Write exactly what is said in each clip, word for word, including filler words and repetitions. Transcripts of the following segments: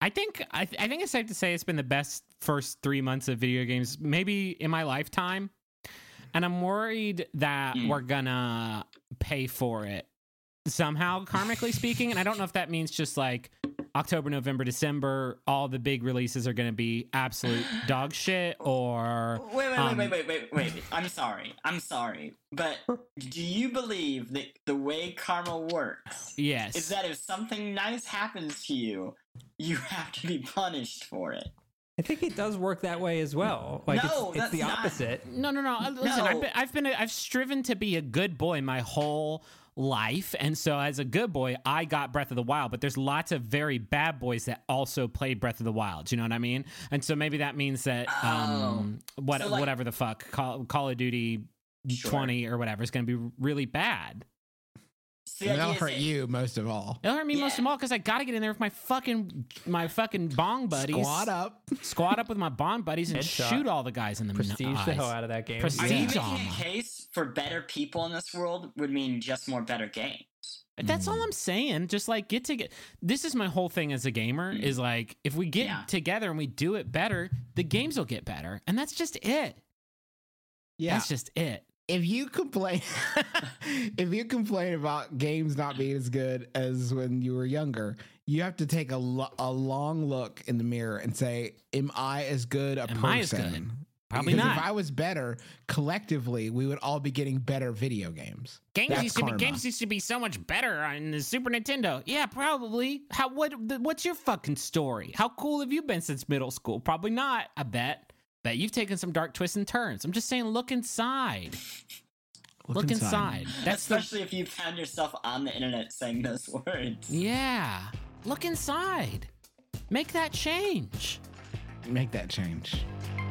I think I, th- I think it's safe to say it's been the best first three months of video games, maybe in my lifetime. And I'm worried that Mm. we're gonna pay for it somehow, karmically speaking. And I don't know if that means just like October, November, December, all the big releases are gonna be absolute dog shit, or Wait, wait, um, wait, wait, wait, wait, wait. I'm sorry. I'm sorry. But do you believe that the way karma works yes, is that if something nice happens to you, you have to be punished for it? I think it does work that way as well. Like No, it's, it's that's the not- opposite. No, no, no. Uh, Listen, No. I've been, I've been, a, I've striven to be a good boy my whole life, and so as a good boy, I got Breath of the Wild. But there's lots of very bad boys that also played Breath of the Wild. You know what I mean? And so maybe that means that um, what, So, like- whatever the fuck, Call, Call of Duty Sure. twenty or whatever is going to be really bad. So the And that'll idea is hurt that- you most of all. It'll hurt me Yeah. most of all because I got to get in there with my fucking my fucking bong buddies, Squat up. squat up with my bong buddies, and Headshot. shoot all the guys in the Prestige eyes. the hell out of that game. Prestige. Are you Yeah. making Drama. a case for better people in this world would mean just more better games? That's all I'm saying. Just like get to get. This is my whole thing as a gamer. Is like if we get Yeah. together and we do it better, the games will get better, and that's just it. Yeah. That's just it. If you complain, if you complain about games not being as good as when you were younger, you have to take a, lo- a long look in the mirror and say, "Am I as good a Am person?" I as good? Probably Because not. If I was better, collectively, we would all be getting better video games. Games That's used to be karma. games used to be so much better on the Super Nintendo. Yeah, probably. How what the, what's your fucking story? How cool have you been since middle school? Probably not. I bet. Bet you've taken some dark twists and turns. I'm just saying, look inside. Look, inside. That's the Especially if you found yourself on the internet saying those words. yeah. Look inside. Make that change. Make that change.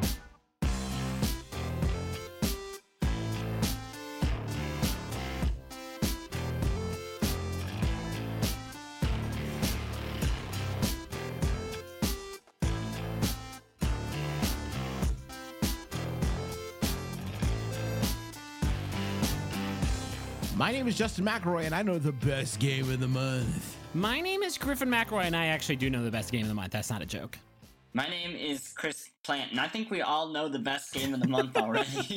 My name is Justin McElroy, and I know the best game of the month. My name is Griffin McElroy, and I actually do know the best game of the month. That's not a joke. My name is Chris Plant, and I think we all know the best game of the month already.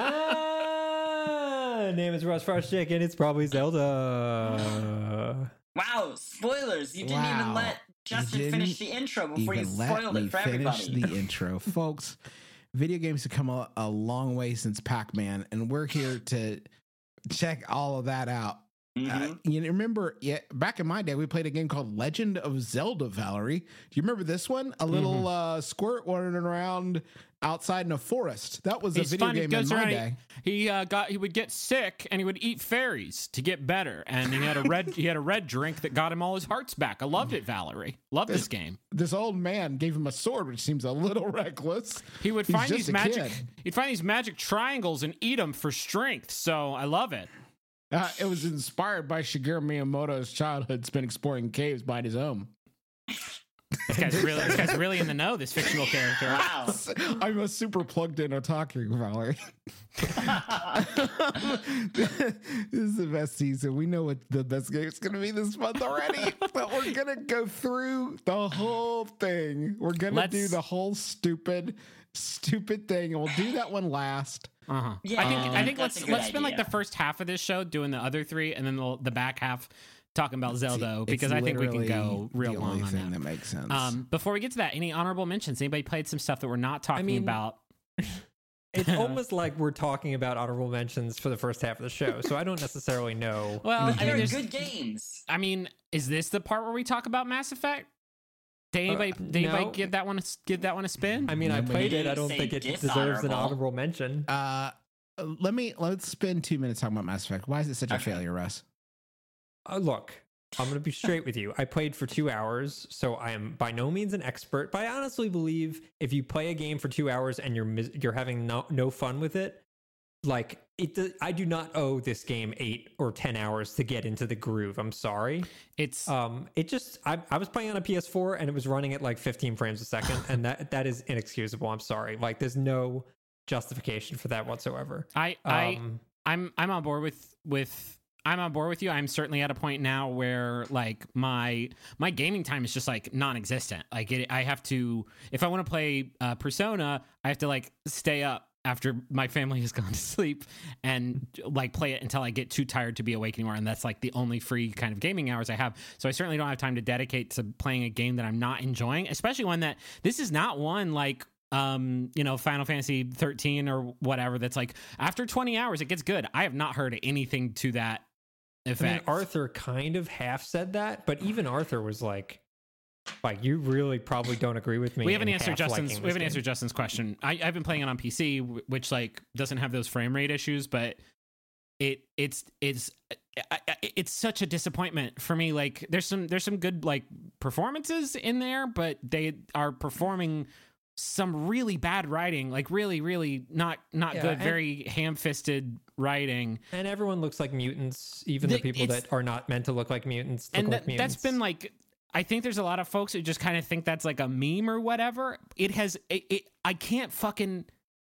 My name is Russ Frushtick, and it's probably Zelda. Wow, spoilers! You didn't Wow. even let Justin didn't finish the intro before you Even let spoiled me it for finish everybody. the intro, folks. Video games have come a, a long way since Pac-Man, and we're here to check all of that out. Mhm. Uh, you remember, yeah, back in my day, we played a game called Legend of Zelda, Valerie. Do you remember this one? A little Mm-hmm. uh, squirt running around outside in a forest. That was a He's video fun. He game goes in my around. day. He, he uh, got. He would get sick, and he would eat fairies to get better. And he had a red. he had a red drink that got him all his hearts back. I loved it, Valerie. Loved this game. This old man gave him a sword, which seems a little reckless. He would He's find just these a magic. kid. He'd find these magic triangles and eat them for strength. So I love it. Uh, it was inspired by Shigeru Miyamoto's childhood spent exploring caves behind his home. This guy's really. This guy's really in the know. This fictional character. Wow. I'm a super plugged in otaku, Valerie. This is the best season. We know what the best game is going to be this month already, but we're going to go through the whole thing. We're going to Let's- do the whole stupid, stupid thing, and we'll do that one last. Uh huh. Yeah, I think. I think that's let's a good let's spend like idea. the first half of this show doing the other three, and then the, the back half talking about Zelda It's because I think we can literally go real the long only on thing that. that makes sense. Um, before we get to that, any honorable mentions? Anybody played some stuff that we're not talking mean, about? It's almost like we're talking about honorable mentions for the first half of the show, so I don't necessarily know. Well, I mean, They're there's. good games. I mean, is this the part where we talk about Mass Effect? Did anybody, Uh, did anybody no. give that one a, give that one a spin? I mean, I Nobody played it. didn't I don't say think it deserves an dishonorable. honorable mention. uh, let me let's spend two minutes talking about Mass Effect. Why is it such a Okay. failure, Russ? Uh, look, I'm going to be straight with you. I played for two hours, so I am by no means an expert. But I honestly believe if you play a game for two hours and you're mis- you're having no, no fun with it, like it, do- I do not owe this game eight or ten hours to get into the groove. I'm sorry. It's Um, it just I, I was playing on a P S four and it was running at like fifteen frames a second, and that that is inexcusable. I'm sorry. Like, there's no justification for that whatsoever. I I Um, I'm I'm on board with with I'm on board with you. I'm certainly at a point now where like my my gaming time is just like non-existent. Like it, I have to if I want to play uh, Persona, I have to like stay up after my family has gone to sleep and like play it until I get too tired to be awake anymore. And that's like the only free kind of gaming hours I have. So I certainly don't have time to dedicate to playing a game that I'm not enjoying, especially one that this is not one like um you know Final Fantasy thirteen or whatever that's like after twenty hours it gets good. I have not heard anything to that effect. I mean, Arthur kind of half said that, but even Arthur was like, like you really probably don't agree with me. We haven't in answered half Justin's. liking We this haven't game. answered Justin's question. I, I've been playing it on P C, wh- which like doesn't have those frame rate issues, but it it's it's I, I, it's such a disappointment for me. Like there's some there's some good like performances in there, but they are performing some really bad writing, like really really not not Yeah, good, and- very ham-fisted writing. And everyone looks like mutants, even the, The- people it's- that are not meant to look like mutants. Look and like that, that's mutants. been like I think there's a lot of folks who just kind of think that's like a meme or whatever. It has it, it I can't fucking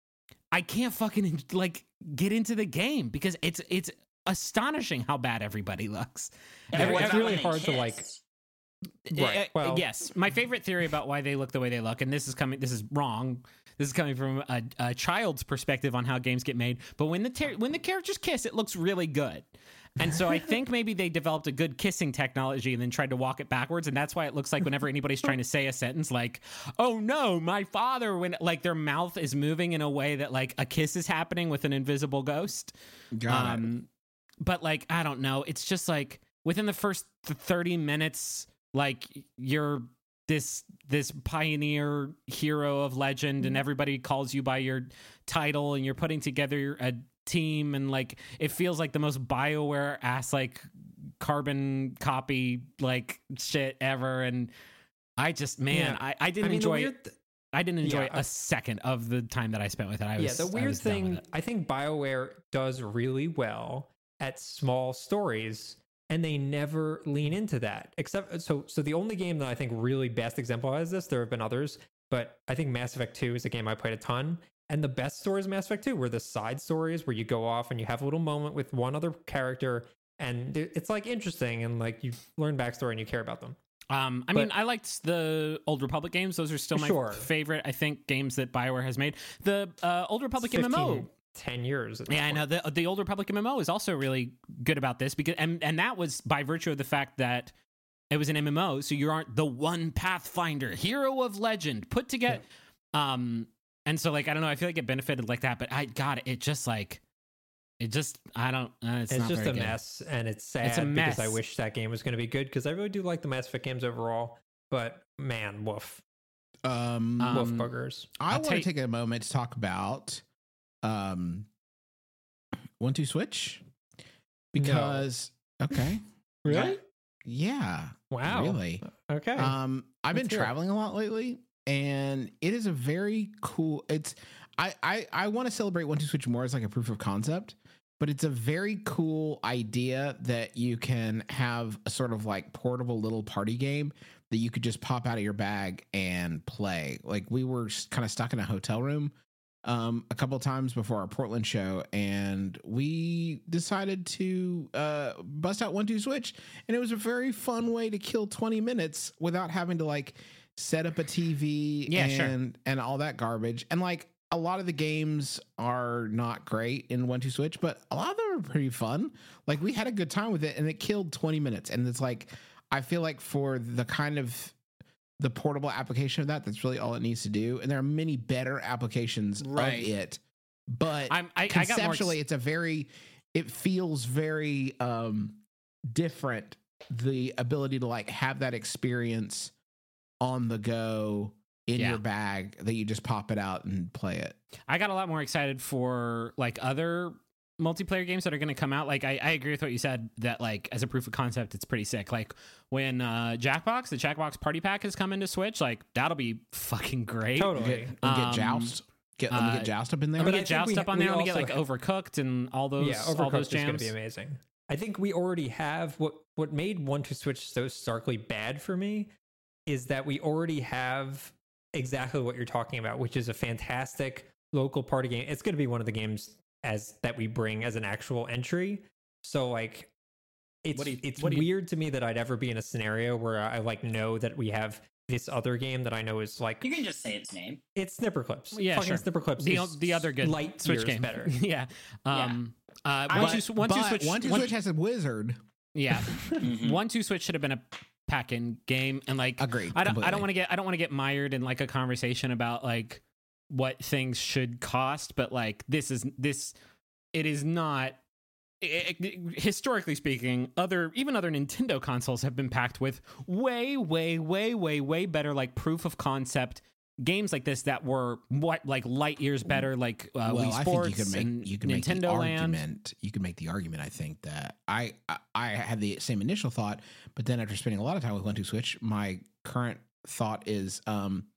I can't fucking like get into the game because it's it's astonishing how bad everybody looks. And Every- what it's about really when they hard to, like- kiss? Right, Uh, well- yes, my favorite theory about why they look the way they look, and this is coming this is wrong. This is coming from a, a child's perspective on how games get made. But when the ter- when the characters kiss, it looks really good. And so I think maybe they developed a good kissing technology and then tried to walk it backwards. And that's why it looks like whenever anybody's trying to say a sentence like, oh no, my father, when like their mouth is moving in a way that like a kiss is happening with an invisible ghost. Got it. Um, but like, I don't know. It's just like within the first th- thirty minutes, like you're this this pioneer hero of legend and everybody calls you by your title and you're putting together a team and like it feels like the most BioWare ass like carbon copy like shit ever. And I just man Yeah. I, I didn't I mean, the enjoy weird th- I didn't enjoy Yeah, I- a second of the time that I spent with it. I was yeah, the I weird was done with thing, it. I think BioWare does really well at small stories, and they never lean into that. Except so, so the only game that I think really best exemplifies this, there have been others, but I think Mass Effect two is a game I played a ton. And the best stories of Mass Effect two were the side stories where you go off and you have a little moment with one other character, and it- it's like interesting, and like you learn backstory and you care about them. Um, I But- mean, I liked the Old Republic games. Those are still my Sure. favorite, I think, games that BioWare has made. The uh, Old Republic M M O. fifteen, ten years. at this Yeah, I point. know. The, the Old Republic M M O is also really good about this because, and, and that was by virtue of the fact that it was an M M O. So you aren't the one Pathfinder, hero of legend, put together. Um, and so, like, I don't know. I feel like it benefited like that, but I got it. It just like, it just, I don't, uh, it's, It's, not just very a good. mess, and it's sad It's a because I mess. wish that game was going to be good because I really do like the Mass Effect games overall. But man, woof, Um, Um, woof buggers. I I'll want to take- take a moment to talk about um, One Two Switch because okay, Really? yeah, Wow. really. Okay. Um, I've been Let's hear it. traveling a lot lately, and it is a very cool. It's I I I want to celebrate One Two Switch more as like a proof of concept, but it's a very cool idea that you can have a sort of like portable little party game that you could just pop out of your bag and play. Like we were kind of stuck in a hotel room um, a couple times before our Portland show, and we decided to uh, bust out One Two Switch, and it was a very fun way to kill twenty minutes without having to like set up a T V Yeah, and sure. and all that garbage. And like a lot of the games are not great in One Two Switch, but a lot of them are pretty fun. Like we had a good time with it, and it killed twenty minutes. And it's like I feel like for the kind of the portable application of that, that's really all it needs to do. And there are many better applications Right. of it, but I'm, I, I got more. conceptually, it's a very, it feels very um different. The ability to like have that experience on the go in Yeah. your bag that you just pop it out and play it. I got a lot more excited for like other multiplayer games that are going to come out. Like I, I agree with what you said that like as a proof of concept, it's pretty sick. Like when uh, Jackbox, the Jackbox Party Pack has come into Switch, like that'll be fucking great. Totally. Get, and get Um, Joust. Get, let me uh, get Joust up in there. Let me But I get think Joust we- up on we there. Let me get also like ha- Overcooked and all those, yeah, all those Overcooked is going jams. to be amazing. I think we already have what what made One Two Switch so starkly bad for me is that we already have exactly what you're talking about, which is a fantastic local party game. It's going to be one of the games as that we bring as an actual entry. So like it's What do you- it's what do you- weird to me that I'd ever be in a scenario where I like know that we have this other game that I know is like You can just say its name. it's Snipper Clips. Yeah, Fucking sure. Snipper Clips. The is the other good light Switch years game better. yeah. Um. Uh. I- One But, two one two but switch. one two one- switch has a wizard. Yeah. Mhm. One two switch should have been a pack-in game, and like Agreed. I don't. I completely. don't want to get. I don't want to get mired in like a conversation about like what things should cost, but like this is this. It is not. It, it- historically speaking, other even other Nintendo consoles have been packed with way, way, way, way, way better like proof of concept games like this that were what like light years better, like uh, well, Wii I Sports think you can make and you can make the Nintendo Land. argument. You can make the argument. I think that I, I I had the same initial thought, but then after spending a lot of time with One Two Switch, my current thought is, um,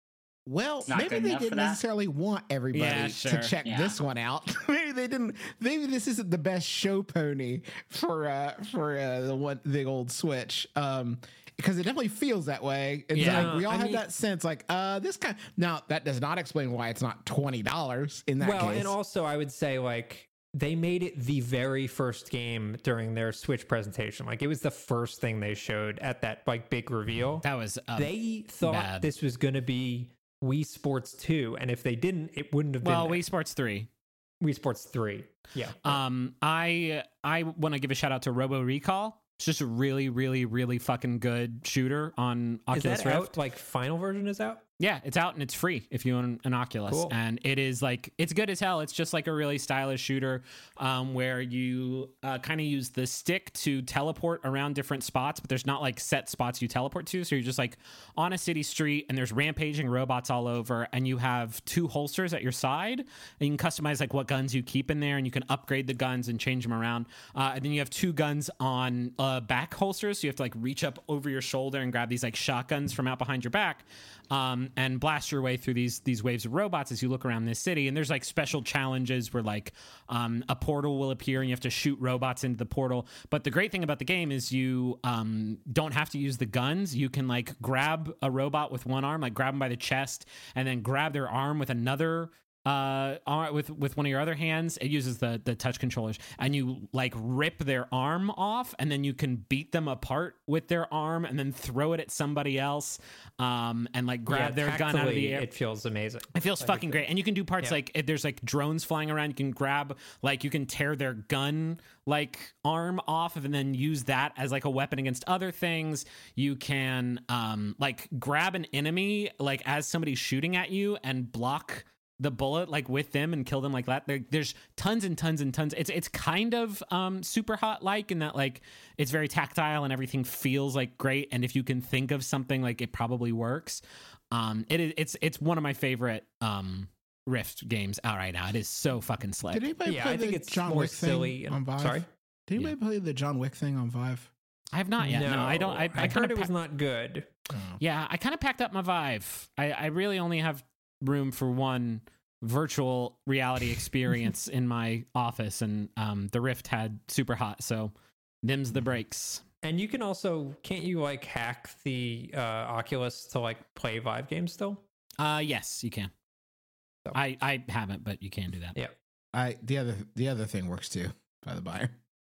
well, It's not maybe good they enough for didn't that? necessarily want everybody Yeah, to sure. check Yeah. this one out. maybe they didn't. Maybe this isn't the best show pony for uh for uh, the one the old Switch. Um. Because it definitely feels that way. It's Yeah. like we all I have mean- that sense, like, uh, this kind. Now that does not explain why it's not twenty dollars in that well, case. and also I would say like they made it the very first game during their Switch presentation. Like it was the first thing they showed at that like big reveal. That was um, they thought bad. this was going to be Wii Sports two, and if they didn't, it wouldn't have well, been Wii Sports three. Wii Sports three. Yeah. Um, I I want to give a shout out to Robo Recall. It's just a really, really, really fucking good shooter on Is Oculus that Rift. out? Like final version is out? Yeah, it's out and it's free if you own an Oculus. Cool. And it is like, it's good as hell. It's just like a really stylish shooter um, where you uh, kind of use the stick to teleport around different spots, but there's not like set spots you teleport to. So you're just like on a city street and there's rampaging robots all over, and you have two holsters at your side, and you can customize like what guns you keep in there, and you can upgrade the guns and change them around. Uh, and then you have two guns on uh, back holsters. So you have to like reach up over your shoulder and grab these like shotguns from out behind your back. Um, and blast your way through these these waves of robots as you look around this city. And there's like special challenges where like um, a portal will appear and you have to shoot robots into the portal. But the great thing about the game is you um, don't have to use the guns. You can like grab a robot with one arm, like grab them by the chest, and then grab their arm with another uh ar- with with one of your other hands. It uses the the touch controllers, and you like rip their arm off, and then you can beat them apart with their arm and then throw it at somebody else, um and like grab Yeah, their gun out of the tactily, air. It feels amazing. It feels Like, fucking it's- great. And you can do parts Yeah. like if there's like drones flying around, you can grab like you can tear their gun like arm off and then use that as like a weapon against other things. You can um like grab an enemy like as somebody's shooting at you and block the bullet like with them and kill them like that. There, there's tons and tons and tons. It's it's kind of um super hot like in that like it's very tactile and everything feels like great. And if you can think of something, like it probably works. Um, it is it's it's one of my favorite um Rift games out right now. It is so fucking slick. Did anybody Yeah, play I think the it's John more Wick silly thing and- on Vive? sorry? Did anybody play the John Wick thing on Vive? I have not yet. No, I don't. I, I, I, kind heard of it was not good. Oh. yeah. I kind of packed up my Vive. I, I really only have room for one virtual reality experience in my office, and um, the Rift had super hot, so them's the breaks. And you can also can't you like hack the uh, Oculus to like play Vive games still? Uh, yes, you can. So. I I haven't, but you can do that. Yeah. I the other the other thing works too, by the by.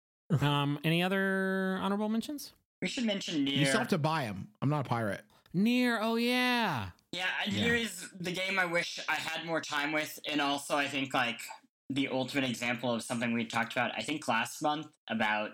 Um, any other honorable mentions? We should mention Nier. You still have to buy them. I'm not a pirate. Nier. Oh yeah. Yeah, Yeah. Nier is the game I wish I had more time with, and also I think like the ultimate example of something we talked about. I think last month about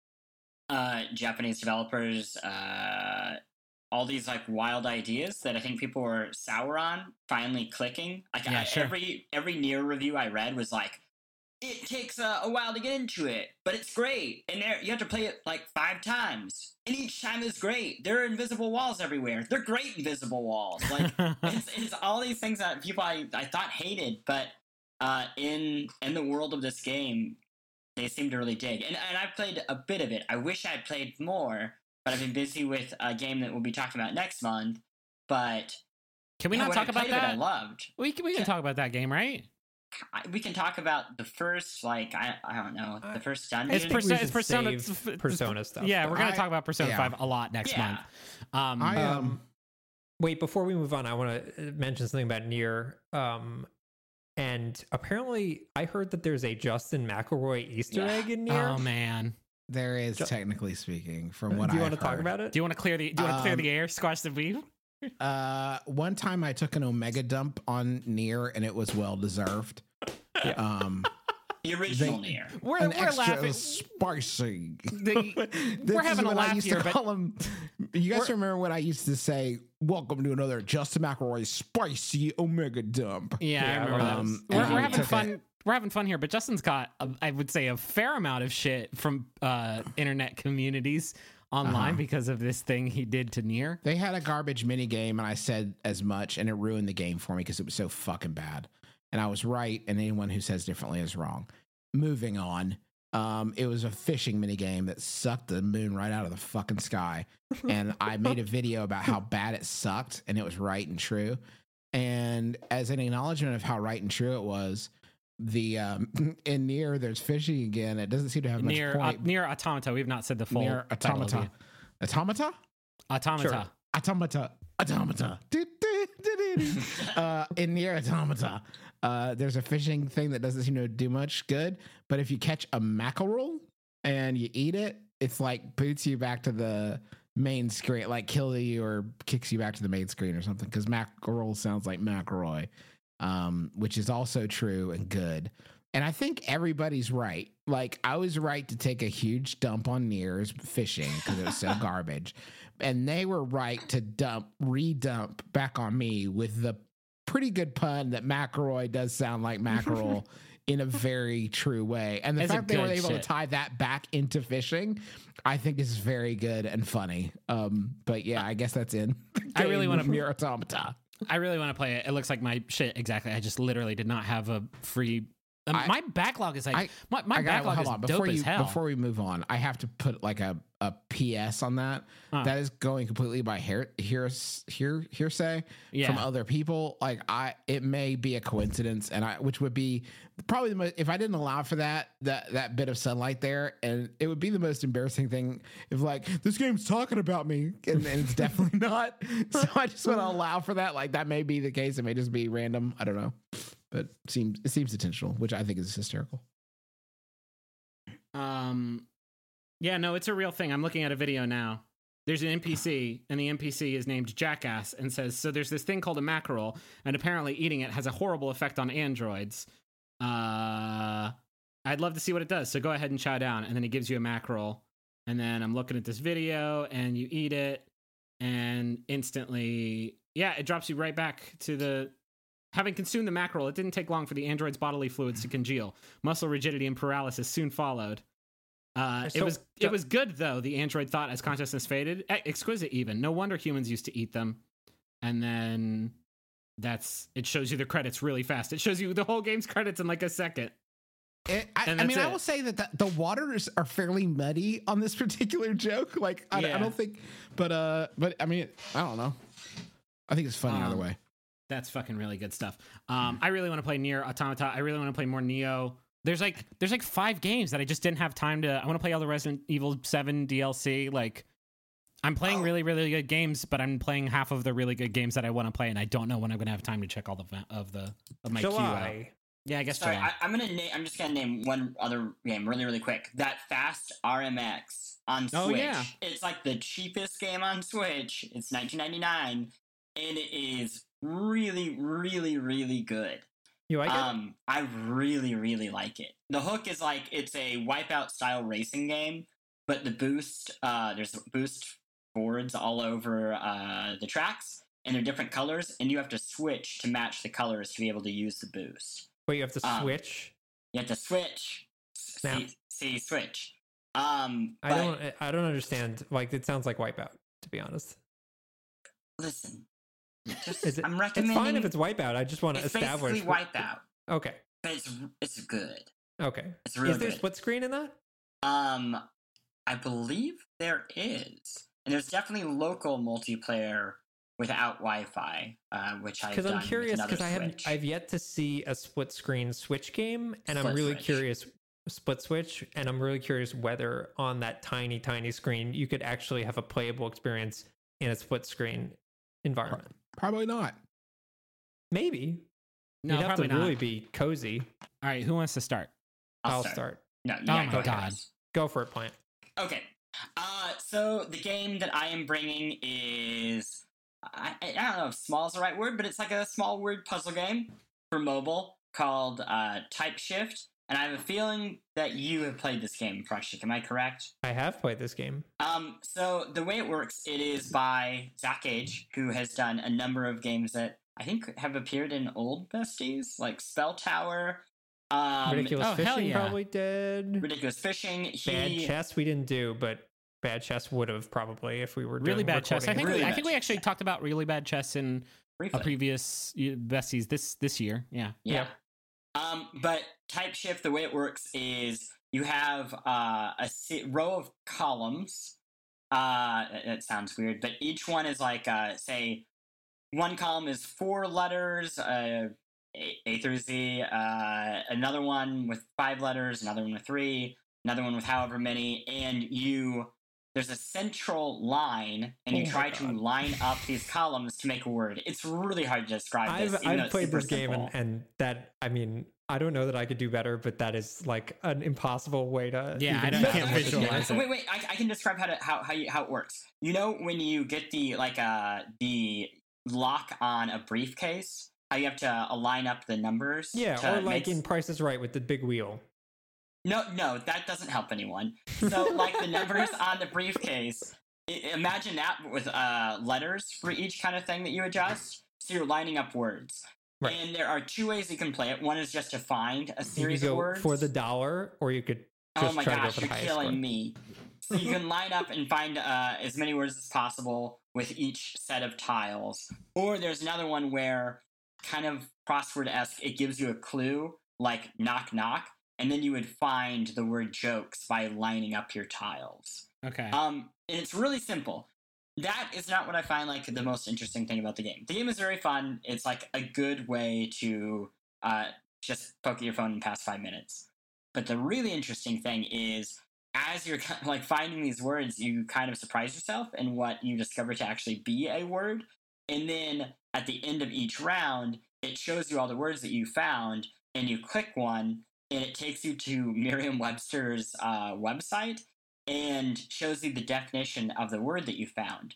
uh, Japanese developers, uh, all these like wild ideas that I think people were sour on, finally clicking. Like Yeah, I, sure. every every Nier review I read was like, it takes a, a while to get into it, but it's great. And there, you have to play it like five times, and each time is great. There are invisible walls everywhere. They're great invisible walls. Like it's, it's all these things that people I, I thought hated, but uh, in in the world of this game, they seem to really dig. And and I've played a bit of it. I wish I'd played more, but I've been busy with a game that we'll be talking about next month. But Can we yeah, not when talk I about played it, I that? loved. We can we can Yeah. talk about that game, right? I, we can talk about the first, like I I don't know, the first dungeon. It's, think perso- we it's should Persona. save it's- Persona stuff, Yeah, though. we're gonna I- talk about Persona yeah. Five a lot next Yeah. month. Um, I um, Um, Wait, before we move on, I want to mention something about Nier. Um, and apparently, I heard that there's a Justin McElroy Easter Yeah. egg in Nier. oh man, There is, Jo- technically speaking, from what Do you I want to talk about it? Do you want to clear the? Do you want to clear Um, the air? Squash the beef. Uh, one time I took an Omega dump on Nier, and it was well deserved. Um, The original They- Nier. We're an we're extra laughing. spicy. The- This we're is having a when I laugh used here, to but call him. You guys we're- remember when I used to say, "Welcome to another Justin McElroy spicy Omega dump." yeah, I Yeah, remember that. um, We're, and we're he having took fun. it. We're having fun here, but Justin's got, a, I would say, a fair amount of shit from uh, internet communities online Uh-huh. because of this thing he did to Nier. They had a garbage mini game, and I said as much, and it ruined the game for me because it was so fucking bad. And I was right, and anyone who says differently is wrong. Moving on. Um, it was a fishing mini game that sucked the moon right out of the fucking sky. And I made a video about how bad it sucked, and it was right and true. And as an acknowledgement of how right and true it was, the um, in Nier there's fishing again. It doesn't seem to have much Near uh, point. near Automata. We've not said the full Near title of Automata. Automata? the- Automata. Sure. Automata. Automata. Do, do, do, do, do. uh, in Nier Automata, uh, there's a fishing thing that doesn't seem to do much good. But if you catch a mackerel and you eat it, it's like boots you back to the main screen, like kills you or kicks you back to the main screen or something. Because mackerel sounds like McElroy, um, which is also true and good. And I think everybody's right. Like, I was right to take a huge dump on Nier's fishing because it was so garbage. And they were right to dump, re-dump back on me with the pretty good pun that McElroy does sound like mackerel in a very true way. And the It's a fact they were good able shit. to tie that back into fishing, I think is very good and funny. Um, but yeah, I guess that's in. I really wanna- Nier Automata. I really want to play it. It looks like my shit exactly. I just literally did not have a free. Um, I- my backlog is like I- my, my I gotta- backlog hold is on. dope Before as you, hell. Before we move on, I have to put like a, a P S on that. Huh. That is going completely by hear, hear, hear, hearsay Yeah. from other people. Like I, it may be a coincidence, and I, which would be probably the most. If I didn't allow for that, that that bit of sunlight there, and it would be the most embarrassing thing if like this game's talking about me, and, and it's definitely not. So I just want to allow for that. Like that may be the case. It may just be random. I don't know, but it seems it seems intentional, which I think is hysterical. Um, yeah, no, it's a real thing. I'm looking at a video now. There's an N P C, and the N P C is named Jackass, and says, "So there's this thing called a mackerel, and apparently eating it has a horrible effect on androids. Uh, I'd love to see what it does. So go ahead and chow down." And then he gives you a mackerel, and then I'm looking at this video, and you eat it, and instantly, yeah, it drops you right back to the. Having consumed the mackerel, it didn't take long for the android's bodily fluids to congeal. Muscle rigidity and paralysis soon followed. Uh, it So- was it was good though. The android thought as consciousness faded, E- exquisite even. No wonder humans used to eat them. And then that's it. Shows you the credits really fast. It shows you the whole game's credits in like a second. It, I, And I mean, that's I it. will say that the, the waters are fairly muddy on this particular joke. Like, I, Yeah. I don't think, but uh, but I mean, I don't know. I think it's funny either Um, way. That's fucking really good stuff. Um, I really want to play Nier Automata. I really want to play more Neo. There's like there's like five games that I just didn't have time to. I want to play all the Resident Evil seven D L C. Like, I'm playing Oh. really really good games, but I'm playing half of the really good games that I want to play, and I don't know when I'm gonna have time to check all the va- of the of my queue out. July. Yeah, I guess Sorry, July. I, I'm gonna name. I'm just gonna name one other game really, really quick. That Fast R M X on Switch. Oh, yeah. It's like the cheapest game on Switch. It's nineteen ninety-nine, and it is really, really, really good. You like it? Um, I really, really like it. The hook is like it's a Wipeout style racing game, but the boost, uh, there's boost boards all over uh, the tracks, and they're different colors, and you have to switch to match the colors to be able to use the boost. Wait, you have to um, switch. You have to switch. Snap. See, see, switch. Um, I but don't. I don't understand. Like, it sounds like Wipeout. To be honest, listen. Just, Is it- I'm it's recommending. fine if it's Wipeout. I just want to it's establish. basically Wipeout, Okay. but it's it's good. Okay. It's really Is there good. split screen in that? Um, I believe there is, and there's definitely local multiplayer without Wi-Fi, uh, which I've Because done I'm curious. Because Because I haven't. I've yet to see a split screen Switch game, and I'm Split really Switch. curious. Split Switch, and I'm really curious whether on that tiny, tiny screen you could actually have a playable experience in a split screen environment. Probably not. Maybe. no, You'd have probably to not. really be cozy. All right, who wants to start? I'll start. No, Oh yeah, my go ahead. God. Go for it, Plant. Okay. Uh, so the game that I am bringing is I, I don't know if small is the right word, but it's like a small word puzzle game for mobile called uh, Type Shift. And I have a feeling that you have played this game, Freshik. Am I correct? I have played this game. Um, so the way it works, it is by Zach Gage, who has done a number of games that I think have appeared in old besties, like Spell Tower. Um, Ridiculous oh, hell Fishing yeah. probably did. Ridiculous Fishing. He, Bad Chess we didn't do, but Bad Chess would have probably if we were Really doing bad chess. I recording. think Really we, I bad think we chess, actually yeah. talked about really bad chess in briefly. a previous uh, besties this this year. Yeah. Yeah. Yep. Um, but Type Shift, the way it works is you have uh, a si- row of columns. Uh, it sounds weird, but each one is like, uh, say, one column is four letters, uh, A, A through Z. Uh, another one with five letters. Another one with three. Another one with however many. And you, there's a central line, and you Oh my try to God. line up these columns to make a word. It's really hard to describe I've this. even though I've it's played super this game and, simple. and that I mean I don't know that I could do better, but that is like an impossible way to Yeah, I even don't- fathom can't what this visualize game it. is. Wait, wait. I, I can describe how to how how, you, how it works. You know when you get the like uh the lock on a briefcase, how you have to uh, line up the numbers. Yeah, to or like make- in Price is Right with the big wheel. No, no, that doesn't help anyone. So like the numbers on the briefcase. I, imagine that with uh letters for each kind of thing that you adjust. So you're lining up words. Right. And there are two ways you can play it. One is just to find a You series could of go words. for the dollar, or you could just Oh my try to go gosh, for the you're highest killing score. me. So you can line up and find uh, as many words as possible with each set of tiles. Or there's another one where, kind of crossword-esque, it gives you a clue, like knock knock, and then you would find the word jokes by lining up your tiles. Okay. Um, and it's really simple. That is not what I find like the most interesting thing about the game. The game is very fun. It's like a good way to uh, just poke at your phone and pass five minutes. But the really interesting thing is, as you're kind of, like finding these words, you kind of surprise yourself in what you discover to actually be a word. And then at the end of each round, it shows you all the words that you found, and you click one, and it takes you to Merriam-Webster's uh, website and shows you the definition of the word that you found.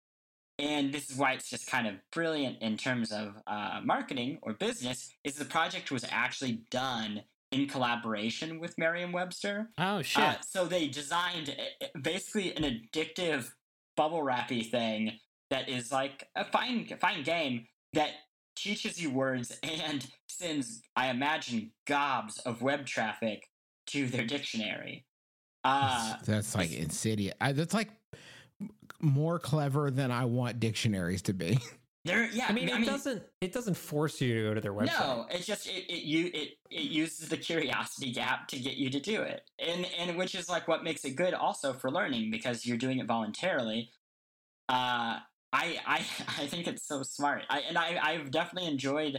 And this is why it's just kind of brilliant in terms of uh, marketing or business, is the project was actually done in collaboration with Merriam-Webster. oh shit. Uh, so they designed a- basically an addictive bubble wrappy thing that is like a fine, fine game that teaches you words and sends, I imagine, gobs of web traffic to their dictionary. Uh, That's like insidious. I, that's like more clever than I want dictionaries to be. there, yeah. I mean, it doesn't it doesn't force you to go to their website. No, it's just it it you it, it uses the curiosity gap to get you to do it, and and which is like what makes it good also for learning because you're doing it voluntarily. Uh, I I I think it's so smart. I and I I've definitely enjoyed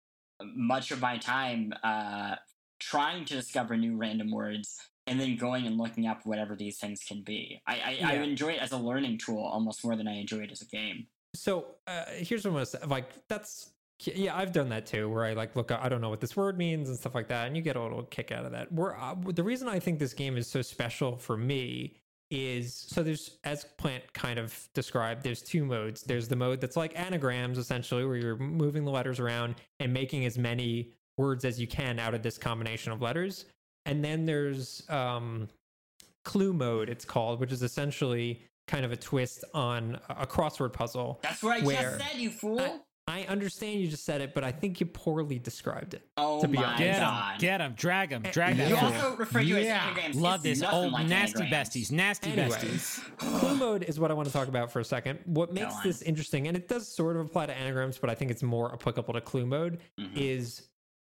much of my time uh trying to discover new random words and then going and looking up whatever these things can be. I I, I Yeah. enjoy it as a learning tool almost more than I enjoy it as a game. So uh, here's what I'm gonna say. Like that's yeah, I've done that too, where I like look, I don't know what this word means and stuff like that, and you get a little kick out of that. Where uh, the reason I think this game is so special for me is so there's as Plant kind of described, there's two modes. There's the mode that's like anagrams essentially, where you're moving the letters around and making as many words as you can out of this combination of letters. And then there's um, clue mode, it's called, which is essentially kind of a twist on a crossword puzzle. That's what I Where? just said, you fool. I, I understand you just said it, but I think you poorly described it. oh to be my honest. Get him, god. get him, drag him, drag that You Yeah. fool. also refer to it Yeah. as anagrams. Love It's this nothing old like nasty anagrams. besties, nasty Anyway. besties. Clue mode is what I want to talk about for a second. What makes on. this interesting, and it does sort of apply to anagrams, but I think it's more applicable to clue mode, Mhm. is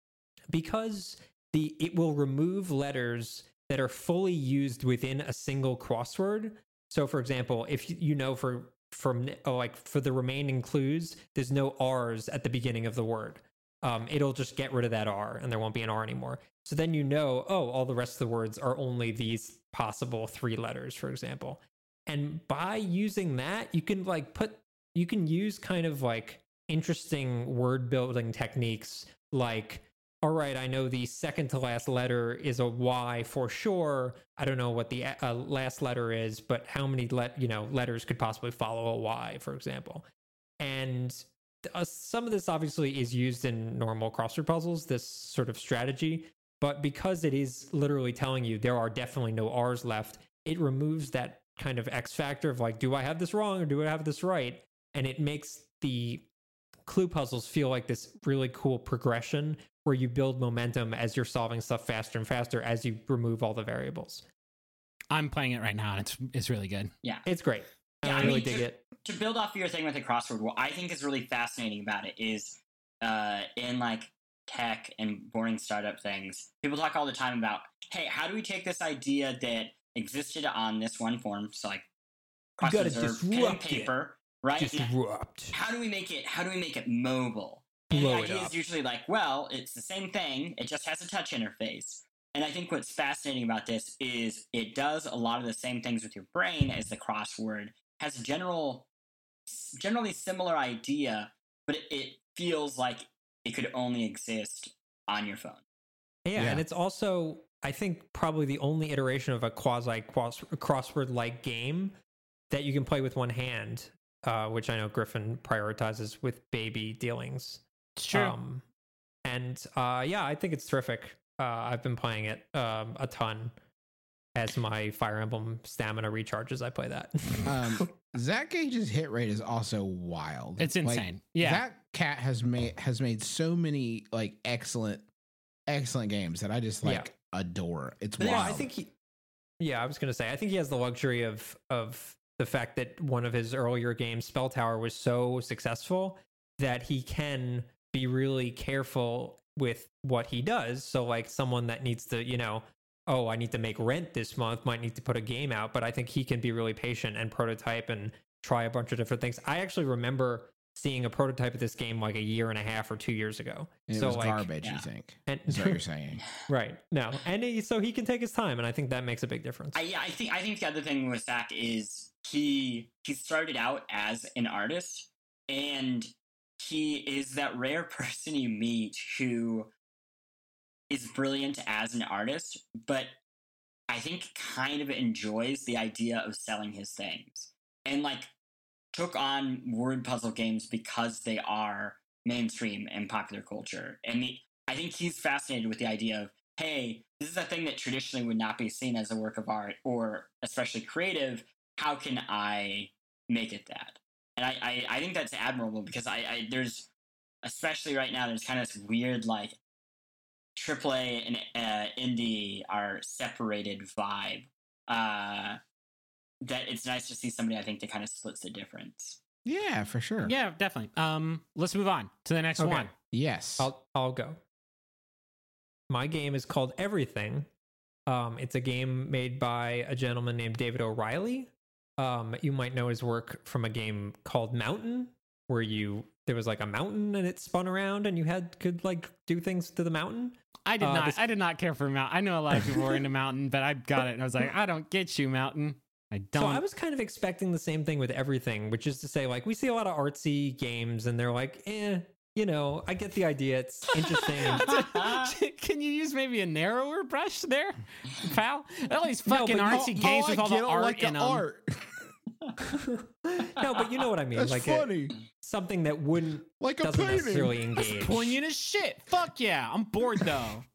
because the it will remove letters that are fully used within a single crossword. So, for example, if you- you know for from oh, like for the remaining clues, there's no R's at the beginning of the word. Um, it'll just get rid of that R, and there won't be an R anymore. So then you know, oh, all the rest of the words are only these possible three letters, for example. And by using that, you can like put you can use kind of like interesting word building techniques like all right, I know the second to last letter is a Y for sure. I don't know what the uh, last letter is, but how many let you know letters could possibly follow a Y, for example? And uh, some of this obviously is used in normal crossword puzzles, this sort of strategy. But because it is literally telling you there are definitely no R's left, it removes that kind of X factor of like, do I have this wrong or do I have this right? And it makes the clue puzzles feel like this really cool progression where you build momentum as you're solving stuff faster and faster as you remove all the variables. I'm playing it right now, and it's it's really good. Yeah. It's great. Yeah, I I really mean, dig to, it. To build off your thing with the crossword, what I think is really fascinating about it is uh, in like tech and boring startup things, people talk all the time about, hey, how do we take this idea that existed on this one form, so like You gotta crosswords or pen and disrupt it. paper, right? And Disrupt. how do we make it? How do we make it mobile? And Blow the it idea up. is usually like, well, it's the same thing. It just has a touch interface. And I think what's fascinating about this is it does a lot of the same things with your brain as the crossword. Has a general, generally similar idea, but it, it feels like it could only exist on your phone. Yeah, Yeah. and it's also, I think, probably the only iteration of a quasi crossword like game that you can play with one hand, uh, which I know Griffin prioritizes with baby dealings. It's true. Um, and uh, yeah, I think it's terrific. Uh, I've been playing it um, a ton as my Fire Emblem stamina recharges. I play that. Um, Zach Gage's hit rate is also wild. It's Like, insane. Yeah. that cat has made has made so many like excellent, excellent games that I just like adore. It's But wild. there's- I think he, yeah, I was gonna say, I think he has the luxury of of the fact that one of his earlier games, Spell Tower, was so successful that he can be really careful with what he does. So, like someone that needs to, you know, oh, I need to make rent this month, might need to put a game out, but I think he can be really patient and prototype and try a bunch of different things. I actually remember seeing a prototype of this game like a year and a half or two years ago. and it so was like, garbage. yeah. You think? and Is what you're saying? right? No, and he, so he can take his time, and I think that makes a big difference. I, yeah, I think I think the other thing with Zach is he he started out as an artist, and he is that rare person you meet who is brilliant as an artist, but I think kind of enjoys the idea of selling his things, and like took on word puzzle games because they are mainstream and popular culture. And the, I think he's fascinated with the idea of, hey, this is a thing that traditionally would not be seen as a work of art or especially creative. How can I make it that? And I, I, I think that's admirable because I, I there's, especially right now, there's kind of this weird like triple A and uh, indie are separated vibe. Uh, that it's nice to see somebody, I think, that kind of splits the difference. Yeah, for sure. Yeah, definitely. Um, let's move on to the next Okay. one. Yes. I'll I'll go. My game is called Everything. Um, it's a game made by a gentleman named David O'Reilly. Um, you might know his work from a game called Mountain, where you there was like a mountain and it spun around and you had could like do things to the mountain. I did Uh, not. this- I did not care for Mountain. I know a lot of people were into Mountain, but I got it, and I was like, I don't get you, Mountain. I don't. So I was kind of expecting the same thing with Everything, which is to say, like, we see a lot of artsy games and they're like, eh, you know, I get the idea. It's interesting. Can you use maybe a narrower brush there, pal? All these No, fucking but you- artsy games with all the art in them. art. No, but you know what I mean. That's like a- funny. something that wouldn't like a doesn't painting. necessarily engage. Poignant as shit. Fuck yeah. I'm bored though.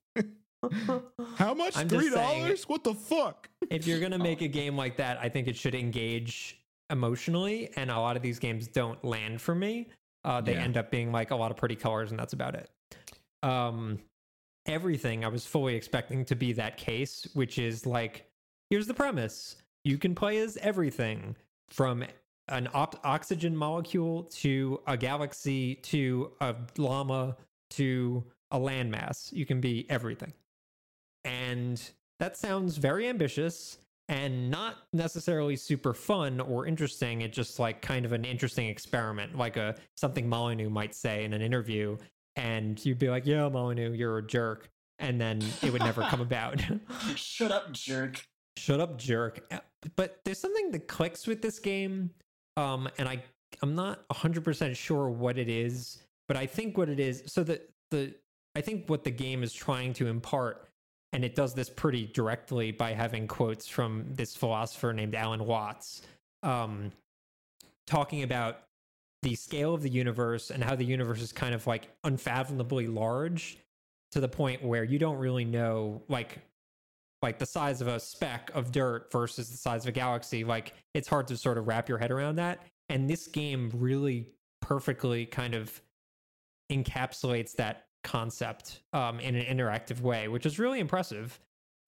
How much? I'm just Three saying- dollars? What the fuck? If you're gonna make a game like that, I think it should engage emotionally, and a lot of these games don't land for me. Uh, they Yeah. end up being like a lot of pretty colors, and that's about it. Um, Everything I was fully expecting to be that case, which is like, here's the premise: you can play as everything from an op- oxygen molecule to a galaxy to a llama to a landmass. You can be everything. And that sounds very ambitious and not necessarily super fun or interesting. It's just like kind of an interesting experiment, like a something Molyneux might say in an interview. And you'd be like, yeah, Molyneux, you're a jerk. And then it would never come about. Shut up, jerk. Shut up, jerk. But there's something that clicks with this game. Um, and I, I'm not one hundred percent sure what it is, but I think what it is. So the, the, I think what the game is trying to impart, and it does this pretty directly by having quotes from this philosopher named Alan Watts, um, talking about the scale of the universe and how the universe is kind of like unfathomably large to the point where you don't really know, like, like the size of a speck of dirt versus the size of a galaxy. Like, it's hard to sort of wrap your head around that. And this game really perfectly kind of encapsulates that concept um, in an interactive way, which is really impressive.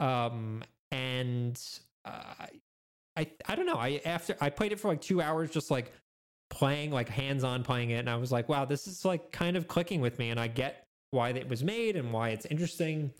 Um, and uh, I, I don't know. I after I played it for like two hours, just like playing, like hands-on playing it, and I was like, wow, this is like kind of clicking with me, and I get why it was made and why it's interesting.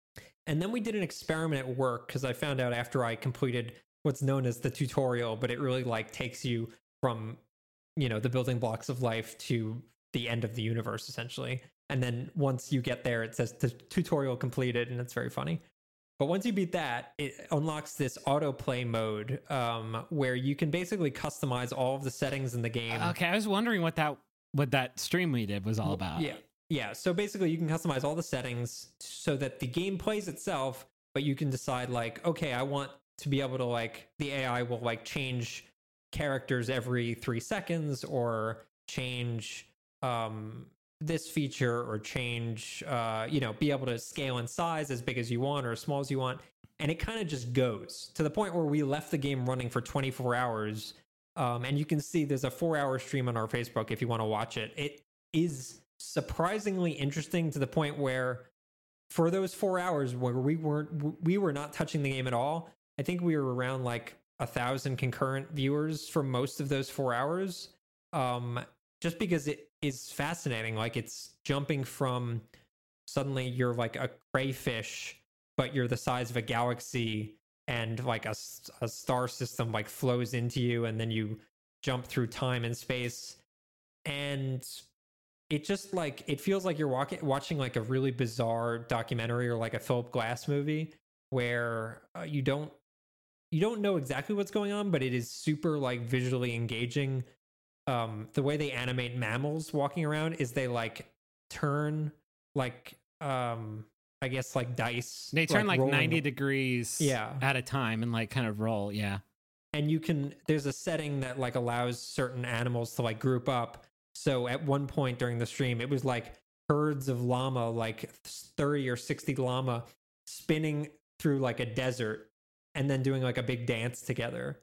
And then we did an experiment at work because I found out after I completed what's known as the tutorial, but it really like takes you from, you know, the building blocks of life to the end of the universe essentially. And then once you get there, it says the tutorial completed, and it's very funny. But once you beat that, it unlocks this autoplay mode um, where you can basically customize all of the settings in the game. Okay, I was wondering what that what that stream we did was all about. Yeah. Yeah, so basically you can customize all the settings so that the game plays itself, but you can decide like, okay, I want to be able to like, the A I will like change characters every three seconds or change um, this feature or change, uh, you know, be able to scale in size as big as you want or as small as you want. And it kind of just goes to the point where we left the game running for twenty-four hours. Um, and you can see there's a four hour stream on our Facebook if you want to watch it. It is surprisingly interesting to the point where for those four hours where we weren't we were not touching the game at all, I think we were around like a thousand concurrent viewers for most of those four hours, um just because it is fascinating. Like, it's jumping from suddenly you're like a crayfish but you're the size of a galaxy, and like a, a star system like flows into you, and then you jump through time and space, and it just like, it feels like you're walking, watching like a really bizarre documentary or like a Philip Glass movie where uh, you don't, you don't know exactly what's going on, but it is super like visually engaging. Um, the way they animate mammals walking around is they like turn like, um, I guess like dice. They turn like, like ninety rolling. degrees Yeah. at a time and like kind of roll. Yeah. And you can, there's a setting that like allows certain animals to like group up. So at one point during the stream, it was like herds of llama, like thirty or sixty llama spinning through like a desert and then doing like a big dance together.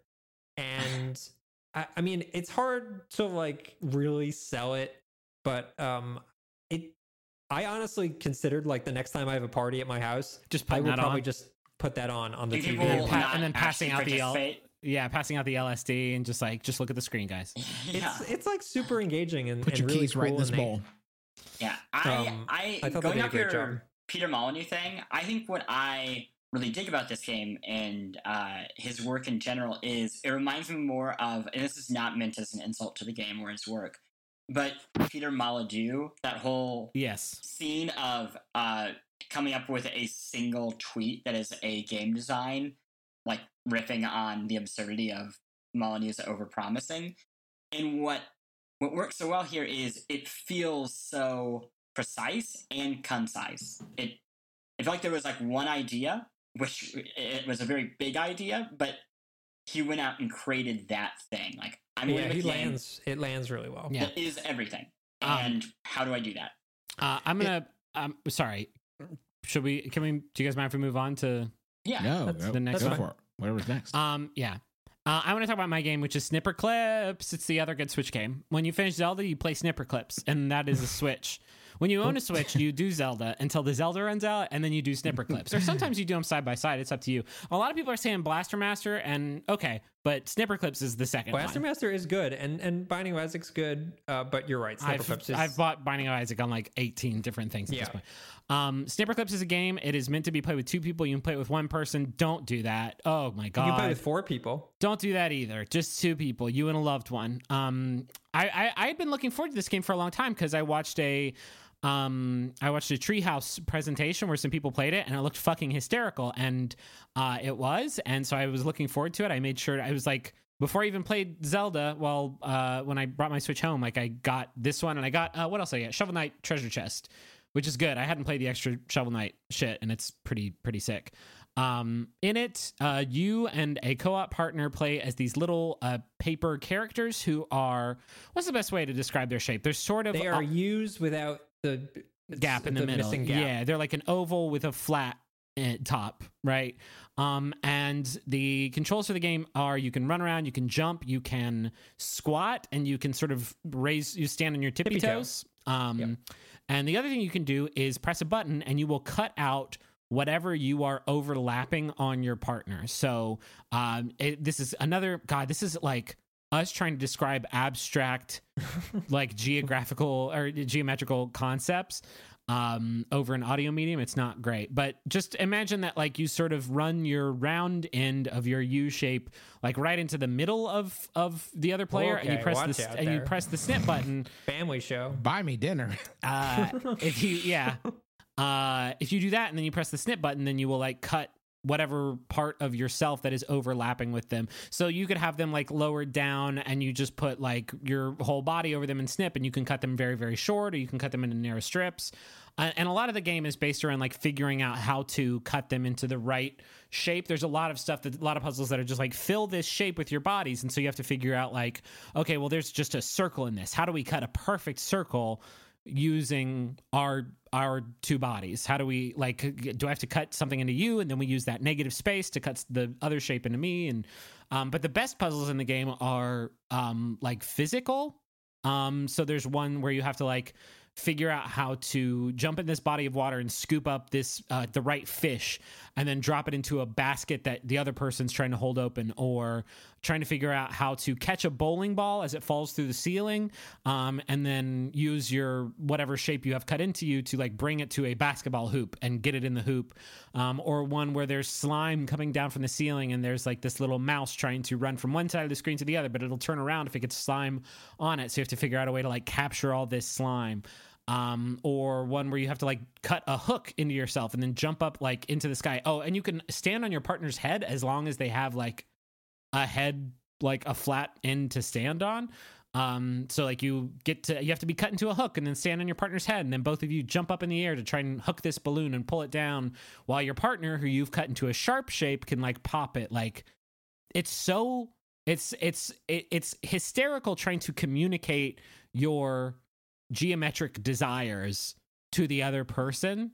And I, I mean, it's hard to like really sell it, but um, it, I honestly considered like the next time I have a party at my house, Just I putting will that probably on. just put that on on the Do T V. people And then, will pa- not and then passing out actually the L- participate? yeah, passing out the L S D and just like just look at the screen, guys. Yeah. It's it's like super engaging and, Put and your really keys cool right in this and they- bowl. Yeah, I, Um, I, I thought they going did a off great your job. Peter Molyneux thing, I think what I really dig about this game and uh, his work in general is it reminds me more of, and this is not meant as an insult to the game or his work, but Peter Molyneux, that whole Yes. scene of uh, coming up with a single tweet that is a game design, like riffing on the absurdity of Molyneux's overpromising. And what what works so well here is it feels so precise and concise. It it felt like there was like one idea, which it was a very big idea, but he went out and created that thing. Like, I'm Yeah, going to he make a game lands. It lands really well. Yeah. that is everything. Um, And how do I do that? Uh, I'm gonna. Um, sorry. Should we? Can we? Do you guys mind if we move on to? Yeah. No, That's go, the next go one. for it. Whatever's next. Um. Yeah. Uh, I want to talk about my game, which is Snipper Clips. It's the other good Switch game. When you finish Zelda, you play Snipper Clips, and that is a Switch. When you own a Switch, you do Zelda until the Zelda runs out, and then you do Snipper Clips. Or sometimes you do them side by side. It's up to you. A lot of people are saying Blaster Master, and okay, but Snipper Clips is the second Blaster one. Master is good, and and Binding of Isaac's good, uh, but you're right. Snipper I've, Clips is, I've bought Binding of Isaac on like eighteen different things at Yeah. this point. Um, Snipper Clips is a game. It is meant to be played with two people. You can play it with one person. Don't do that. Oh my god! you can play with four people. Don't do that either. Just two people, you and a loved one. Um, I I, I had been looking forward to this game for a long time because I watched a. Um, I watched a Treehouse presentation where some people played it, and it looked fucking hysterical, and uh, it was, and so I was looking forward to it. I made sure I was like, before I even played Zelda, well, uh, when I brought my Switch home, like I got this one, and I got uh, what else I got? Shovel Knight Treasure Chest, which is good. I hadn't played the extra Shovel Knight shit, and it's pretty pretty sick. Um, in it, uh, you and a co-op partner play as these little uh, paper characters who are, what's the best way to describe their shape? They're sort of They are uh, used without the gap in the, the middle. Gap. Yeah, they're like an oval with a flat top, right? Um, and the controls for the game are you can run around, you can jump, you can squat, and you can sort of raise, you stand on your tippy, tippy toes. Toe. Um, yep. And the other thing you can do is press a button and you will cut out whatever you are overlapping on your partner. So um, it, this is another, God, this is like us trying to describe abstract, like geographical or geometrical concepts um, over an audio medium. It's not great, but just imagine that like you sort of run your round end of your U shape, like right into the middle of, of the other player. Okay, and you press watch the, out and there. you press the snip button. Family show. Buy me dinner. Uh, if you, yeah. Uh, if you do that and then you press the snip button, then you will like cut whatever part of yourself that is overlapping with them. So you could have them like lowered down and you just put like your whole body over them and snip, and you can cut them very, very short, or you can cut them into narrow strips. Uh, and a lot of the game is based around like figuring out how to cut them into the right shape. There's a lot of stuff that a lot of puzzles that are just like fill this shape with your bodies. And so you have to figure out like, okay, well, there's just a circle in this. How do we cut a perfect circle using our our two bodies? How do we like, do I have to cut something into you and then we use that negative space to cut the other shape into me? And um but the best puzzles in the game are um like physical. Um so there's one where you have to like figure out how to jump in this body of water and scoop up this uh, the right fish and then drop it into a basket that the other person's trying to hold open, or trying to figure out how to catch a bowling ball as it falls through the ceiling, um, and then use your whatever shape you have cut into you to like bring it to a basketball hoop and get it in the hoop, um, or one where there's slime coming down from the ceiling and there's like this little mouse trying to run from one side of the screen to the other, but it'll turn around if it gets slime on it, so you have to figure out a way to like capture all this slime. Um, or one where you have to like cut a hook into yourself and then jump up like into the sky. Oh, and you can stand on your partner's head as long as they have like a head, like a flat end to stand on. Um, so like you get to, you have to be cut into a hook and then stand on your partner's head. And then both of you jump up in the air to try and hook this balloon and pull it down, while your partner, who you've cut into a sharp shape, can like pop it. Like it's so, it's, it's, it, it's hysterical trying to communicate your geometric desires to the other person.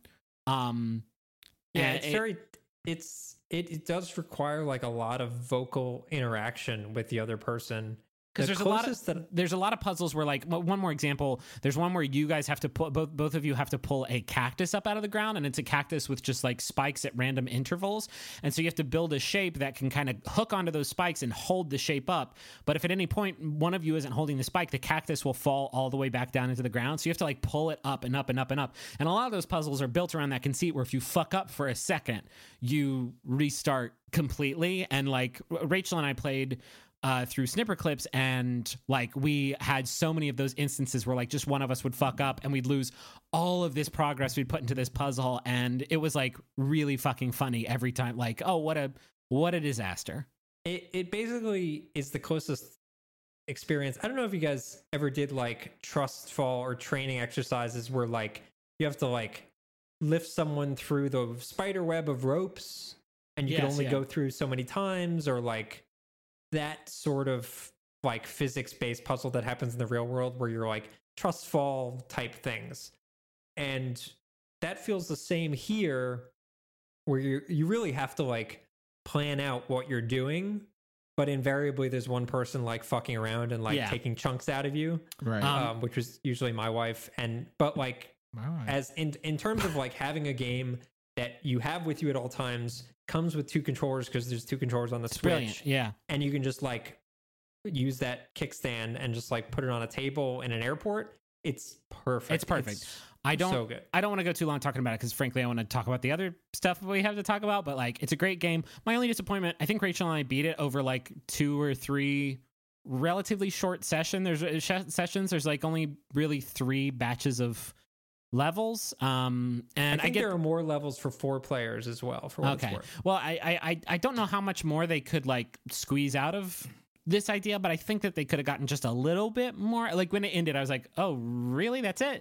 Um yeah, it's it, very it's it, it does require like a lot of vocal interaction with the other person, because there's a lot of that... there's a lot of puzzles where like one more example, there's one where you guys have to pull both both of you have to pull a cactus up out of the ground, and it's a cactus with just like spikes at random intervals, and so you have to build a shape that can kind of hook onto those spikes and hold the shape up. But if at any point one of you isn't holding the spike, the cactus will fall all the way back down into the ground, so you have to like pull it up and up and up and up. And a lot of those puzzles are built around that conceit where if you fuck up for a second, you restart completely. And like Rachel and I played Uh, through Snipper Clips, and like we had so many of those instances where like just one of us would fuck up and we'd lose all of this progress we'd put into this puzzle, and it was like really fucking funny every time. Like, oh, what a what a disaster. It it basically is the closest experience. I don't know if you guys ever did like trust fall or training exercises where like you have to like lift someone through the spider web of ropes and you Yes, can only yeah. go through so many times, or like that sort of like physics-based puzzle that happens in the real world where you're like trust fall type things. And that feels the same here, where you you really have to like plan out what you're doing, but invariably there's one person like fucking around and like Yeah. taking chunks out of you, Right. Um, um, which was usually my wife. And but like Wow. as in in terms of like having a game that you have with you at all times, comes with two controllers because there's two controllers on the It's Switch, brilliant. Yeah. and you can just like use that kickstand and just like put it on a table in an airport. It's perfect. It's perfect. I don't so good. I don't want to go too long talking about it because frankly I want to talk about the other stuff we have to talk about, but like it's a great game. My only disappointment, I think Rachel and I beat it over like two or three relatively short session. There's uh, sh- sessions. There's like only really three batches of levels. Um, and I I, think get there are more levels for four players as well. For what okay. it's worth. Well, I, I I I don't know how much more they could like squeeze out of this idea, but I think that they could have gotten just a little bit more. Like when it ended, I was like, oh, really? That's it?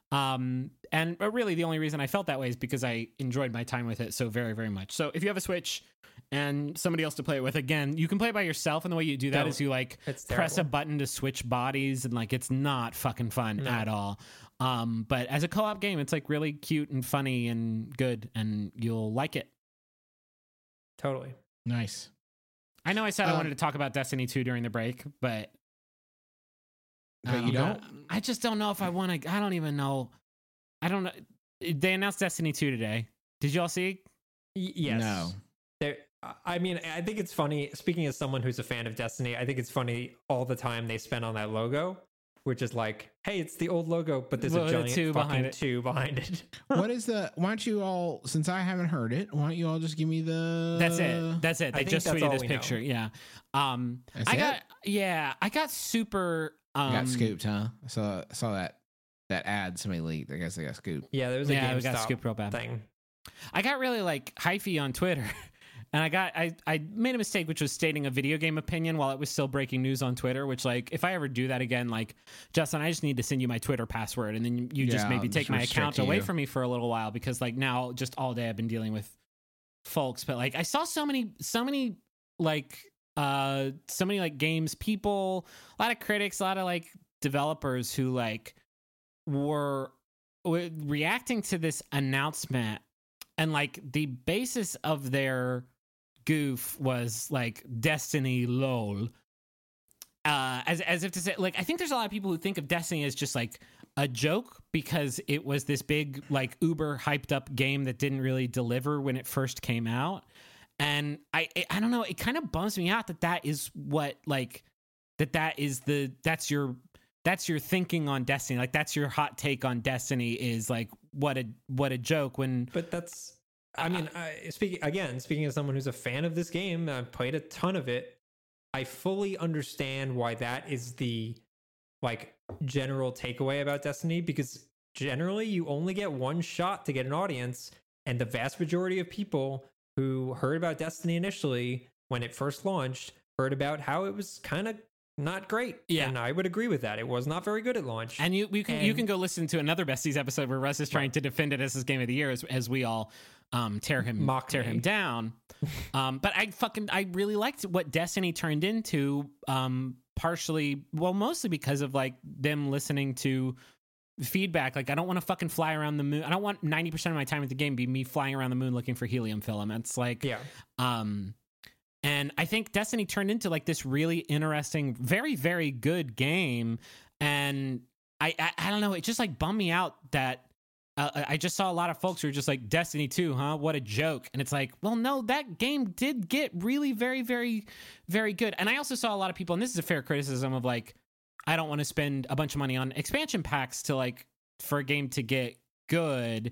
Um, and but really, the only reason I felt that way is because I enjoyed my time with it so very, very much. So if you have a Switch and somebody else to play it with, again, you can play it by yourself. And the way you do that Don't. is you like It's press a terrible. button to switch bodies, and like it's not fucking fun No. at all. Um, but as a co-op game, it's like really cute and funny and good, and you'll like it. Totally. Nice. I know I said I Uh, wanted to talk about Destiny two during the break, but I But you know. don't? I just don't know if I want to. I don't even know. I don't know. They announced Destiny two today. Did you all see? Y- yes. No. There, I mean, I think it's funny. Speaking as someone who's a fan of Destiny, I think it's funny all the time they spend on that logo, which is like, hey, it's the old logo, but there's Well, a the giant two fucking behind it. two behind it. What is the? Why don't you all? Since I haven't heard it, why don't you all just give me the? That's it. That's it. I They think just that's tweeted all this we know. picture. Yeah. Um, That's I it? got. Yeah, I got super. Um, got scooped, huh? I saw saw that that ad somebody leaked. I guess they got scooped. Yeah, there was a Yeah, we GameStop got scooped real bad. thing. I got really like hyphy on Twitter. And I got I, I made a mistake, which was stating a video game opinion while it was still breaking news on Twitter, which like if I ever do that again, like Justin, I just need to send you my Twitter password and then you just Yeah, maybe just take my restrict account away you. from me for a little while, because like now just all day I've been dealing with folks. But like I saw so many so many like uh so many like games people, a lot of critics, a lot of like developers who like were, were reacting to this announcement, and like the basis of their goof was like Destiny lol. Uh, as as if to say, like, I think there's a lot of people who think of Destiny as just like a joke because it was this big like uber hyped up game that didn't really deliver when it first came out. And I I, I don't know, it kind of bums me out that that is what like that that is the that's your that's your thinking on Destiny. Like that's your hot take on Destiny is like what a what a joke when But that's, I mean, I, speaking again, speaking as someone who's a fan of this game, I've played a ton of it. I fully understand why that is the like general takeaway about Destiny, because generally you only get one shot to get an audience, and the vast majority of people who heard about Destiny initially when it first launched heard about how it was kind of not great. Yeah. And I would agree with that. It was not very good at launch. And you, you can you And- can go listen to another Besties episode where Russ is trying Right. to defend it as his game of the year as, as we all um, tear him Mock tear me. him down. um, but I fucking I really liked what Destiny turned into. Um, partially, well, mostly because of like them listening to feedback. Like I don't want to fucking fly around the moon. I don't want ninety percent of my time at the game be me flying around the moon looking for helium filaments. Like yeah. um, and I think Destiny turned into like this really interesting, very, very good game. And I, I, I don't know, it just like bummed me out that uh, I just saw a lot of folks who were just like, Destiny two, huh? What a joke. And it's like, well, no, that game did get really very, very, very good. And I also saw a lot of people, and this is a fair criticism of like, I don't want to spend a bunch of money on expansion packs to like, for a game to get good.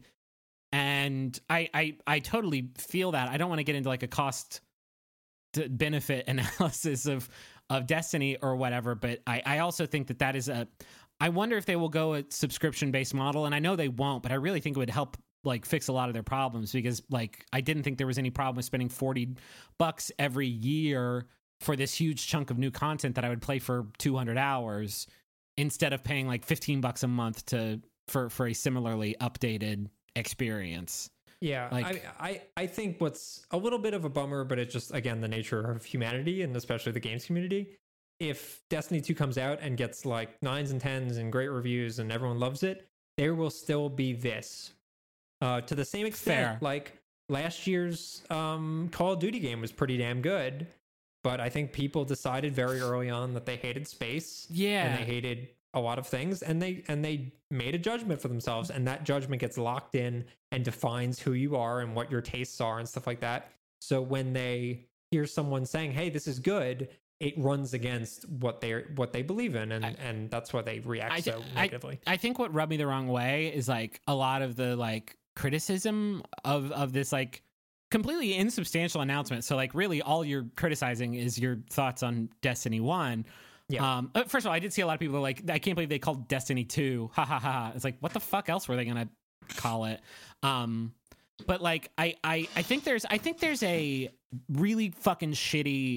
And I, I, I totally feel that. I don't want to get into like a cost to benefit analysis of of Destiny or whatever, but I, I also think that that is a I wonder if they will go a subscription based model, and I know they won't, but I really think it would help like fix a lot of their problems, because like I didn't think there was any problem with spending forty bucks every year for this huge chunk of new content that I would play for two hundred hours instead of paying like fifteen bucks a month to for for a similarly updated experience. Yeah, Like- I, I I think what's a little bit of a bummer, but it's just again the nature of humanity and especially the games community. If Destiny two comes out and gets like nines and tens and great reviews and everyone loves it, there will still be this. Uh, to the same extent, Fair. like last year's um, Call of Duty game was pretty damn good, but I think people decided very early on that they hated space. Yeah. And they hated a lot of things, and they and they made a judgment for themselves, and that judgment gets locked in and defines who you are and what your tastes are and stuff like that. So when they hear someone saying, hey, this is good, it runs against what they what they believe in, and I- and that's why they react I, so I, negatively. I think what rubbed me the wrong way is like a lot of the like criticism of of this like completely insubstantial announcement. So like really all you're criticizing is your thoughts on Destiny one. Yeah. Um uh, first of all, I did see a lot of people like, I can't believe they called Destiny two. Ha ha ha. It's like, what the fuck else were they gonna call it? Um but like I I I think there's I think there's a really fucking shitty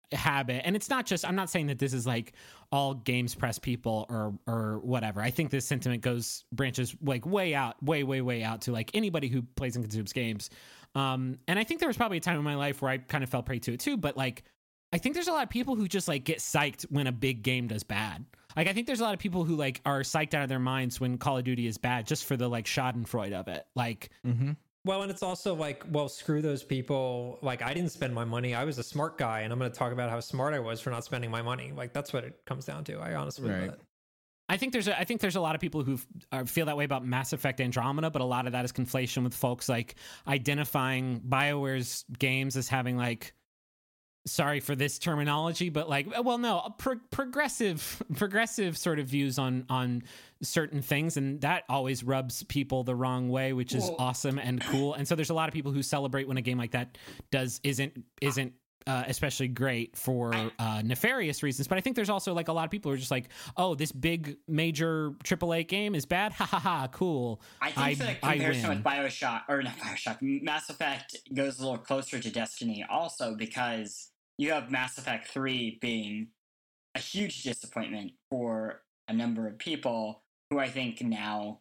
habit, and it's not just, I'm not saying that this is like all games press people or or whatever. I think this sentiment goes branches like way out, way, way, way out to like anybody who plays and consumes games. Um, and I think there was probably a time in my life where I kind of fell prey to it too, but like, I think there's a lot of people who just like get psyched when a big game does bad. Like, I think there's a lot of people who like are psyched out of their minds when Call of Duty is bad just for the like schadenfreude of it. Like, Mm-hmm. Well, and it's also like, well, screw those people. Like, I didn't spend my money. I was a smart guy, and I'm going to talk about how smart I was for not spending my money. Like, that's what it comes down to. I honestly Right. believe that. I think there's a, I think there's a lot of people who uh, feel that way about Mass Effect Andromeda, but a lot of that is conflation with folks like identifying BioWare's games as having like, sorry for this terminology, but like, well, no, pro- progressive, progressive sort of views on on certain things, and that always rubs people the wrong way, which is Well- awesome and cool. And so there's a lot of people who celebrate when a game like that does isn't isn't. Uh, especially great for uh, nefarious reasons, but I think there's also like a lot of people who are just like, "Oh, this big major triple A game is bad, ha ha ha, cool." I think I- the I comparison win. with Bioshock, or not Bioshock, Mass Effect goes a little closer to Destiny also because you have Mass Effect three being a huge disappointment for a number of people who I think now...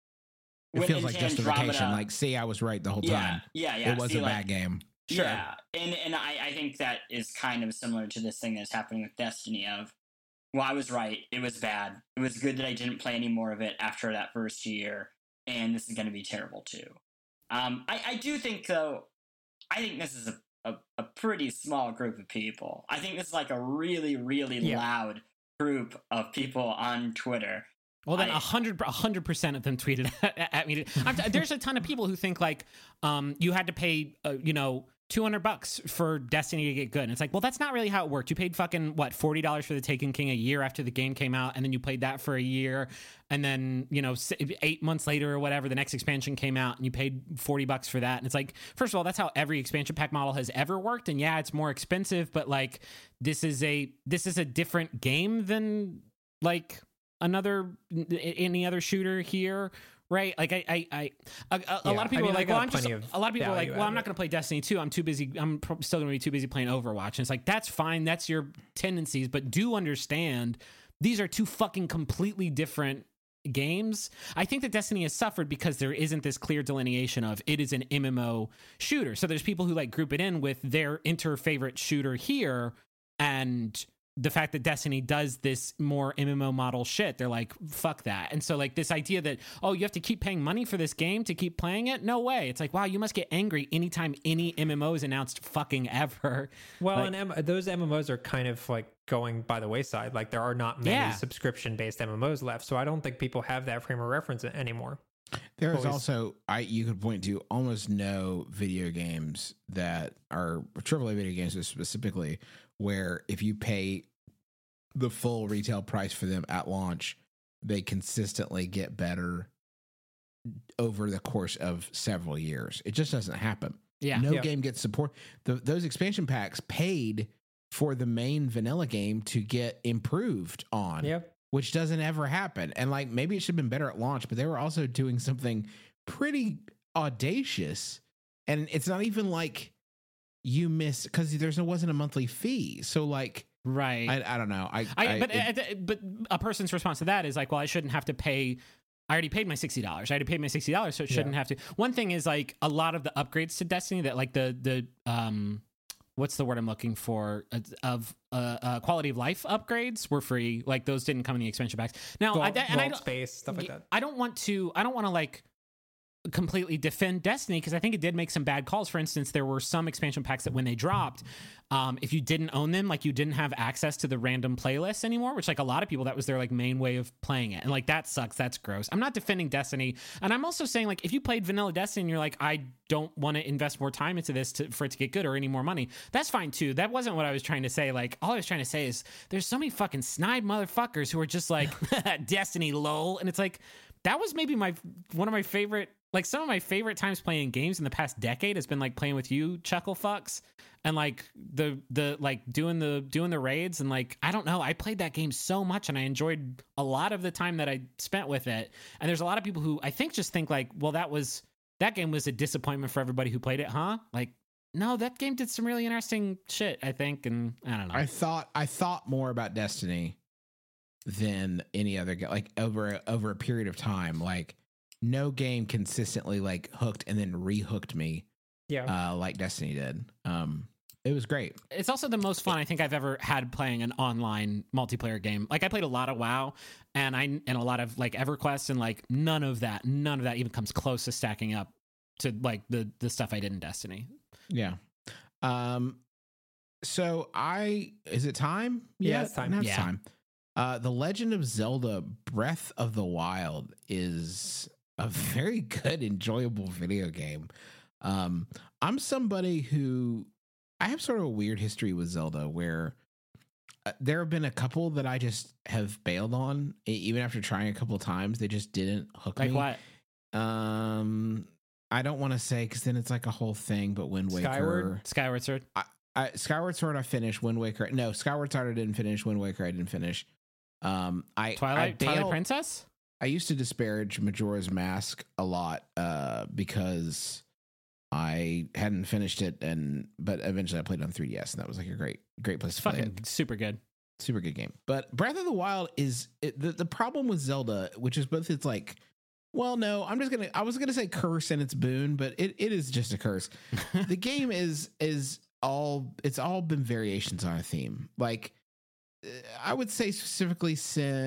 It went feels like into justification. Andromeda- like, see, I was right the whole yeah, time. yeah, yeah. It was See, a like, bad game. Sure. Yeah, and and I, I think that is kind of similar to this thing that's happening with Destiny of, well, I was right, it was bad. It was good that I didn't play any more of it after that first year, and this is going to be terrible too. Um, I, I do think, though, I think this is a, a, a pretty small group of people. I think this is like a really, really Yeah. loud group of people on Twitter. Well, then I- a hundred, a hundred percent of them tweeted at, at me. I'm, there's a ton of people who think like, um, you had to pay, uh, you know, two hundred bucks for Destiny to get good. And it's like, well, that's not really how it worked. You paid fucking what, forty dollars for the Taken King a year after the game came out, and then you played that for a year, and then you know, s- eight months later or whatever, the next expansion came out, and you paid forty bucks for that. And it's like, first of all, that's how every expansion pack model has ever worked. And yeah, it's more expensive, but like, this is a this is a different game than like another any other shooter here, right? Like I I, I a, a, a Yeah, lot of people I mean, are I like, got well, I'm just plenty of a lot of people are like, value well, out I'm of not it. going to play Destiny two. I'm too busy. I'm pro- still going to be too busy playing Overwatch. And it's like, that's fine. That's your tendencies, but do understand these are two fucking completely different games. I think that Destiny has suffered because there isn't this clear delineation of it is an M M O shooter. So there's people who like group it in with their inter favorite shooter here, and the fact that Destiny does this more M M O model shit, they're like, fuck that. And so like this idea that, oh, you have to keep paying money for this game to keep playing it? No way. It's like, wow, you must get angry anytime any M M O is announced fucking ever. Well, Like- and M- those M M Os are kind of like going by the wayside. Like, there are not many Yeah. subscription-based M M Os left, so I don't think people have that frame of reference anymore. There is Always- also I you could point to almost no video games that are triple A video games specifically where if you pay the full retail price for them at launch, they consistently get better over the course of several years. It just doesn't happen. Yeah. No Yeah. game gets support. The, those expansion packs paid for the main vanilla game to get improved on, Yeah. which doesn't ever happen. And like maybe it should have been better at launch, but they were also doing something pretty audacious. And it's not even like you miss because there wasn't a monthly fee. So like Right. I, I don't know. I, I, I but it- uh, but a person's response to that is like, well, I shouldn't have to pay. I already paid my sixty dollars. I already paid my sixty dollars, so it shouldn't Yeah. have to. One thing is like a lot of the upgrades to Destiny that like the the um, what's the word I'm looking for uh, of uh, uh quality of life upgrades were free. Like those didn't come in the expansion packs. Now, I, Vault, and I vault don't, space, stuff like that. I don't want to. I don't want to like completely defend Destiny because I think it did make some bad calls. For instance, there were some expansion packs that when they dropped, um, if you didn't own them, like you didn't have access to the random playlists anymore, which like a lot of people, that was their like main way of playing it. And like, that sucks. That's gross. I'm not defending Destiny. And I'm also saying like, if you played vanilla Destiny and you're like, I don't want to invest more time into this to, for it to get good or any more money, that's fine too. That wasn't what I was trying to say. Like, all I was trying to say is there's so many fucking snide motherfuckers who are just like Destiny lol. And it's like, that was maybe my, one of my favorite, like some of my favorite times playing games in the past decade has been like playing with you, chuckle fucks, and like the the like doing the doing the raids, and like I don't know, I played that game so much and I enjoyed a lot of the time that I spent with it. And there's a lot of people who I think just think like, well, that was that game was a disappointment for everybody who played it, huh? Like no, that game did some really interesting shit, I think, and I don't know. I thought I thought more about Destiny than any other game. Like over over a period of time, like no game consistently like hooked and then rehooked me. Yeah. Uh, like Destiny did. Um, it was great. It's also the most fun I think I've ever had playing an online multiplayer game. Like I played a lot of WoW and I and a lot of like EverQuest, and like none of that, none of that even comes close to stacking up to like the the stuff I did in Destiny. Yeah. Um. So I is it time? Yeah, yet? it's time. Now it's Yeah. time. Uh, The Legend of Zelda: Breath of the Wild is a very good, enjoyable video game. Um, I'm somebody who I have sort of a weird history with Zelda, where uh, there have been a couple that I just have bailed on, e- even after trying a couple of times. They just didn't hook Like me. what? Um, I don't want to say because then it's like a whole thing. But Wind Waker, Skyward? Skyward Sword. I, Skyward Sword, I finished. Wind Waker, no. Skyward Sword, I didn't finish. Wind Waker, I didn't finish. Um, I Twilight I Twilight bailed- Princess? I used to disparage Majora's Mask a lot uh, because I hadn't finished it, and but eventually I played it on three D S, and that was like a great, great place It's to play fucking it. super good. Super good game. But Breath of the Wild is it, the the problem with Zelda, which is both it's like, well, no, I'm just gonna I was gonna say curse and it's boon, but it, it is just a curse. The game is is all it's all been variations on a theme. Like uh, I would say specifically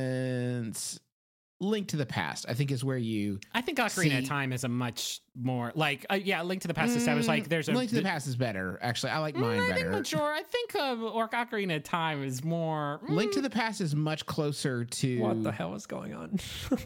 since Link to the Past, I think is where you I think Ocarina See- of Time is a much more like uh, yeah, Link to the Past established like there's a Link to the Past is better. Actually, I like Mm, mine I better. think Majora. I think uh, or Ocarina of Time is more. mm, Link to the Past is much closer to What the hell is going on?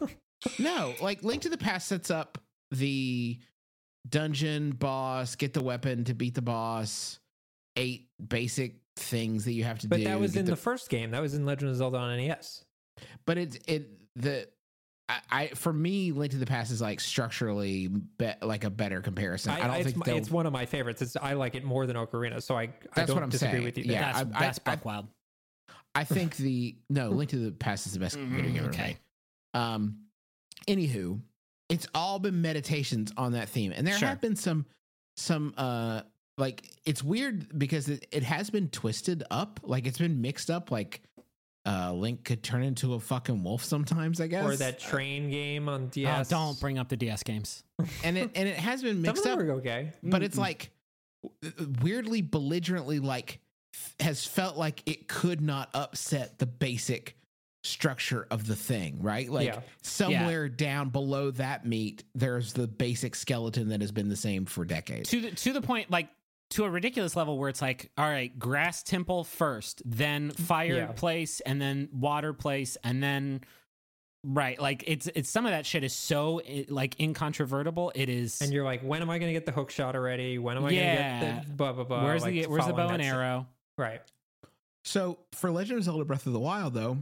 No, like Link to the Past sets up the dungeon boss, get the weapon to beat the boss, eight basic things that you have to But do. that was get in the- the first game. That was in Legend of Zelda on N E S. but it it the I, I for me Link to the Past is like structurally be, like a better comparison. I, I, don't it's, think my- they'll- it's one of my favorites. It's, I like it more than Ocarina, so I, I That's don't what I'm disagree saying. with you. Yeah, there. that's I- that's I- Buck Wild. I think the no Link to the Past is the best Mhm, video game ever okay. made. Um, anywho, it's all been meditations on that theme, and there Sure. have been some some uh like it's weird because it, it has been twisted up, like it's been mixed up, like uh Link could turn into a fucking wolf sometimes, I guess, Or that train game on D Oh, S. don't bring up the D S games. and it and it has been Some mixed of up, them are okay. but it's like weirdly belligerently like f- has felt like it could not upset the basic structure of the thing, right? Like Yeah. somewhere down below that meat there's the basic skeleton that has been the same for decades. To the to the point, like to a ridiculous level where it's like, all right, grass temple first, then fire Yeah. place, and then water place, and then right, like it's it's some of that shit is so it, like incontrovertible. It is. And you're like, when am I going to get the hook shot already? When am I Yeah. going to get the blah, blah, blah? where's like, the where's the bow following and that stuff. arrow? Right. So for Legend of Zelda Breath of the Wild though,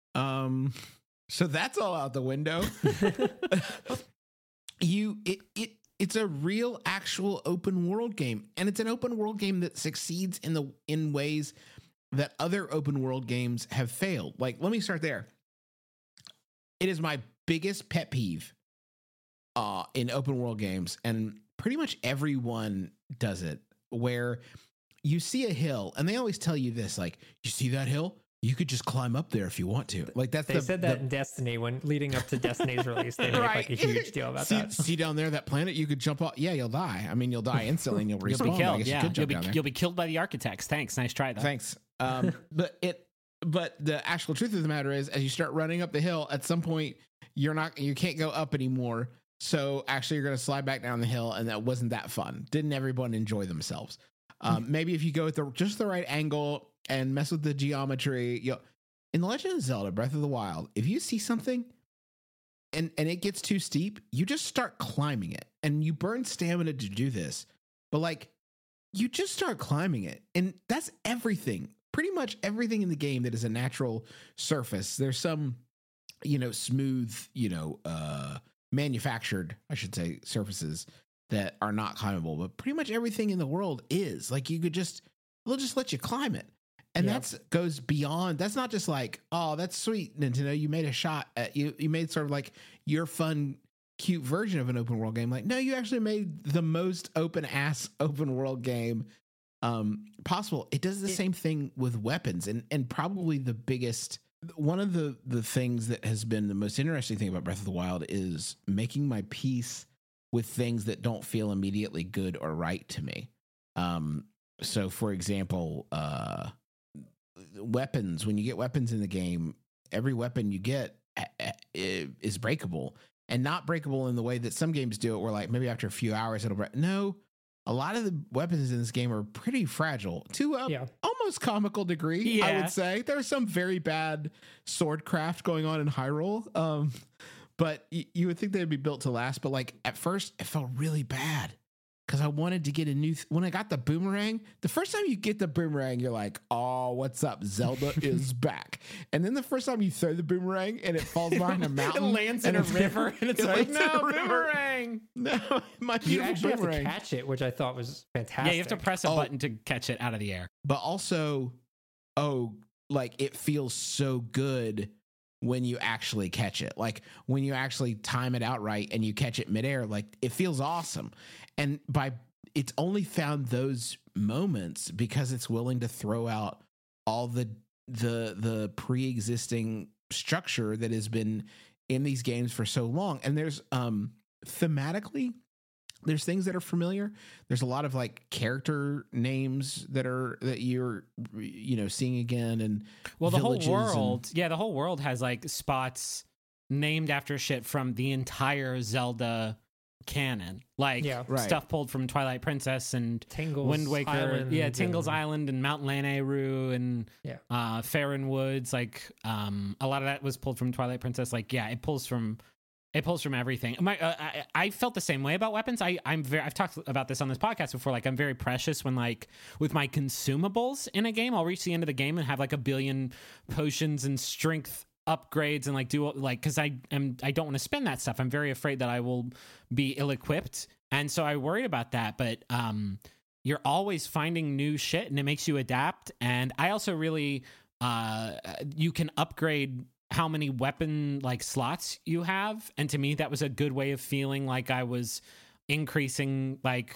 um so that's all out the window. you it it it's a real actual open world game, and it's an open world game that succeeds in the in ways that other open world games have failed. Like, let me start there. It is my biggest pet peeve uh in open world games, and pretty much everyone does it, where you see a hill and they always tell you this, like, you see that hill? You could just climb up there if you want to. Like that's They the, said the- that in Destiny when leading up to Destiny's release. They made like a huge deal about see, that. see down there that planet you could jump off. Yeah, you'll die. I mean, you'll die instantly and you'll respawn. You'll but be I killed. guess you Yeah, could you'll jump be down there. you'll be killed by the architects. Thanks, nice try though. Thanks. Um, but it, but the actual truth of the matter is, as you start running up the hill, at some point you're not, you can't go up anymore. So actually, you're going to slide back down the hill, and that wasn't that fun. Didn't everyone enjoy themselves? Um, maybe if you go at the just the right angle and mess with the geometry, you. In The Legend of Zelda: Breath of the Wild, if you see something and and it gets too steep, you just start climbing it, and you burn stamina to do this. But like, you just start climbing it, and that's everything. Pretty much everything in the game that is a natural surface. There's some, you know, smooth, you know, uh, manufactured, I should say, surfaces that are not climbable. But pretty much everything in the world is like you could just, they'll just let you climb it. And Yeah. that's goes beyond. That's not just like, oh, that's sweet, Nintendo. You made a shot at you. You made sort of like your fun cute version of an open world game. Like, no, you actually made the most open ass open world game um, possible. It does the It- same thing with weapons, and and probably the biggest one of the the things that has been the most interesting thing about Breath of the Wild is making my peace with things that don't feel immediately good or right to me. Um, so, for example, uh, weapons. When you get weapons in the game, every weapon you get is breakable, and not breakable in the way that some games do it, where like maybe after a few hours it'll break. No, a lot of the weapons in this game are pretty fragile to a Yeah. almost comical degree. I Yeah. would say there's some very bad swordcraft going on in Hyrule, um, but y- you would think they'd be built to last. But like at first, it felt really bad because I wanted to get a new. Th- when I got the boomerang, the first time you get the boomerang, you're like, "Oh, what's up? Zelda is back!" And then the first time you throw the boomerang and it falls behind a mountain, It lands in and a river, and it's it like, lands in no, a river. boomerang. No, my You beautiful actually have to boomerang. catch it, which I thought was fantastic. Yeah, you have to press a Oh. button to catch it out of the air. But also, oh, like it feels so good when you actually catch it. Like when you actually time it out right and you catch it midair, like it feels awesome. And by it's only found those moments because it's willing to throw out all the the the pre-existing structure that has been in these games for so long. And there's um thematically there's things that are familiar. There's a lot of like character names that are that you're you know seeing again, and Well, the whole villages and- world, yeah, the whole world has like spots named after shit from the entire Zelda canon, like Yeah. Right. stuff pulled from Twilight Princess and Tingle's Wind Waker, Island yeah, Tingle's and- Island and Mount Lanayru and Yeah. uh, Faron Woods. Like um, a lot of that was pulled from Twilight Princess. Like yeah, it pulls from it pulls from everything. My uh, I, I felt the same way about weapons. I I'm very I've talked about this on this podcast before. Like I'm very precious when like with my consumables in a game. I'll reach the end of the game and have like a billion potions and strength upgrades and like do like because I am I don't want to spend that stuff. I'm very afraid that I will be ill-equipped, and so I worry about that. But um, you're always finding new shit, and it makes you adapt. And I also really uh, you can upgrade how many weapon like slots you have, and to me that was a good way of feeling like I was increasing like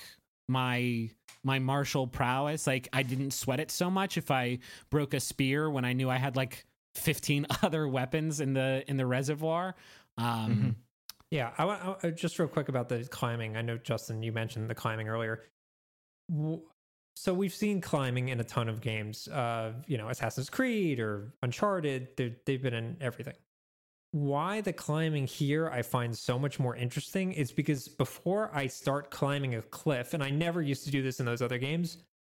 my my martial prowess. Like I didn't sweat it so much if I broke a spear when I knew I had like fifteen other weapons in the in the reservoir. Um Mhm. Yeah, I want just real quick about the climbing. I know Justin, you mentioned the climbing earlier. W- So we've seen climbing in a ton of games. Uh, you know, Assassin's Creed or Uncharted. They're- They've been in everything. Why the climbing here I find so much more interesting is because before I start climbing a cliff, and I never used to do this in those other games,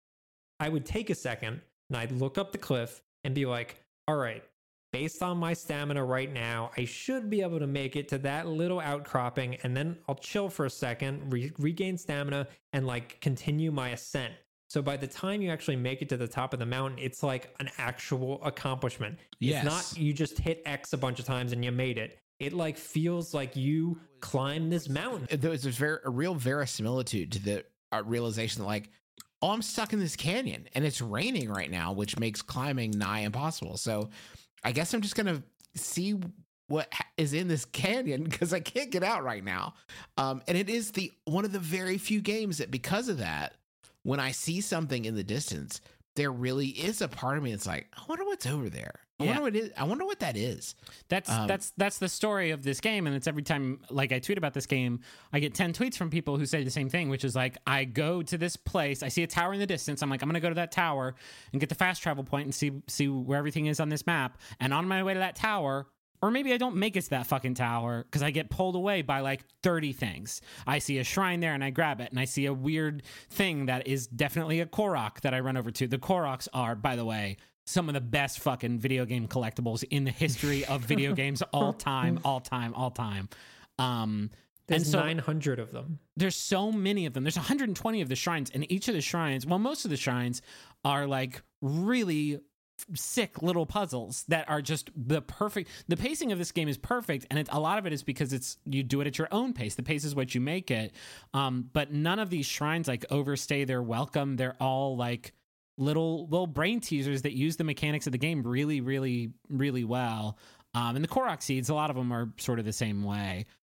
I would take a second and I'd look up the cliff and be like, all right, based on my stamina right now, I should be able to make it to that little outcropping, and then I'll chill for a second, re- regain stamina, and like continue my ascent. So by the time you actually make it to the top of the mountain, it's like an actual accomplishment. Yes. It's not you just hit X a bunch of times and you made it. It like feels like you climbed this mountain. There's there's very, a real verisimilitude to the uh, realization that like, oh, I'm stuck in this canyon and it's raining right now, which makes climbing nigh impossible. So I guess I'm just gonna see what ha- is in this canyon because I can't get out right now. Um, and it is the one of the very few games that because of that, when I see something in the distance, there really is a part of me that's like, I wonder what's over there. I Yeah. wonder what it is. I wonder what that is. That's Um, that's that's the story of this game, and it's every time like I tweet about this game, I get ten tweets from people who say the same thing, which is like I go to this place, I see a tower in the distance, I'm like I'm gonna go to that tower and get the fast travel point and see see where everything is on this map, and on my way to that tower. Or maybe I don't make it to that fucking tower because I get pulled away by like thirty things. I see a shrine there and I grab it, and I see a weird thing that is definitely a Korok that I run over to. The Koroks are, by the way, some of the best fucking video game collectibles in the history of video games all time, all time, all time. Um, There's and so nine hundred of them. there's so many of them. There's one hundred twenty of the shrines, and each of the shrines, well, most of the shrines are like really sick little puzzles that are just the perfect. The pacing of this game is perfect, and it, a lot of it is because it's you do it at your own pace. The pace is what you make it. Um, but none of these shrines like overstay their welcome. They're all like little little brain teasers that use the mechanics of the game really, really, really well. Um, and the Korok seeds, a lot of them are sort of the same way.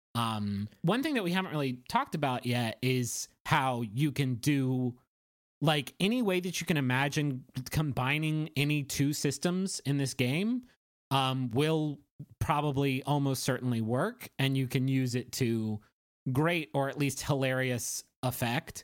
Um, one thing that we haven't really talked about yet is how you can do like any way that you can imagine combining any two systems in this game um, will probably almost certainly work, and you can use it to great or at least hilarious effect.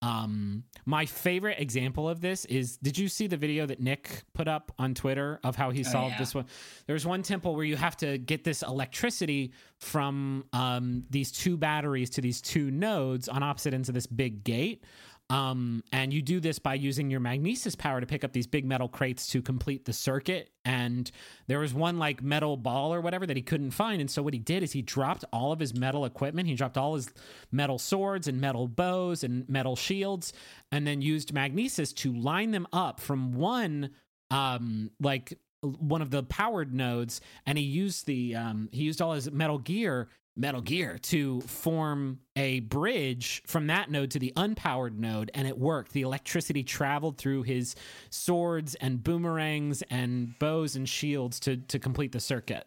Um, my favorite example of this is, did you see the video that Nick put up on Twitter of how he Oh, solved yeah. this one? There's one temple where you have to get this electricity from um, these two batteries to these two nodes on opposite ends of this big gate. Um, and you do this by using your magnesis power to pick up these big metal crates to complete the circuit. And there was one like metal ball or whatever that he couldn't find. And so what he did is he dropped all of his metal equipment. He dropped all his metal swords and metal bows and metal shields, and then used magnesis to line them up from one, um, like one of the powered nodes. And he used the, um, he used all his metal gear Metal Gear to form a bridge from that node to the unpowered node, and it worked. The electricity traveled through his swords and boomerangs and bows and shields to to complete the circuit.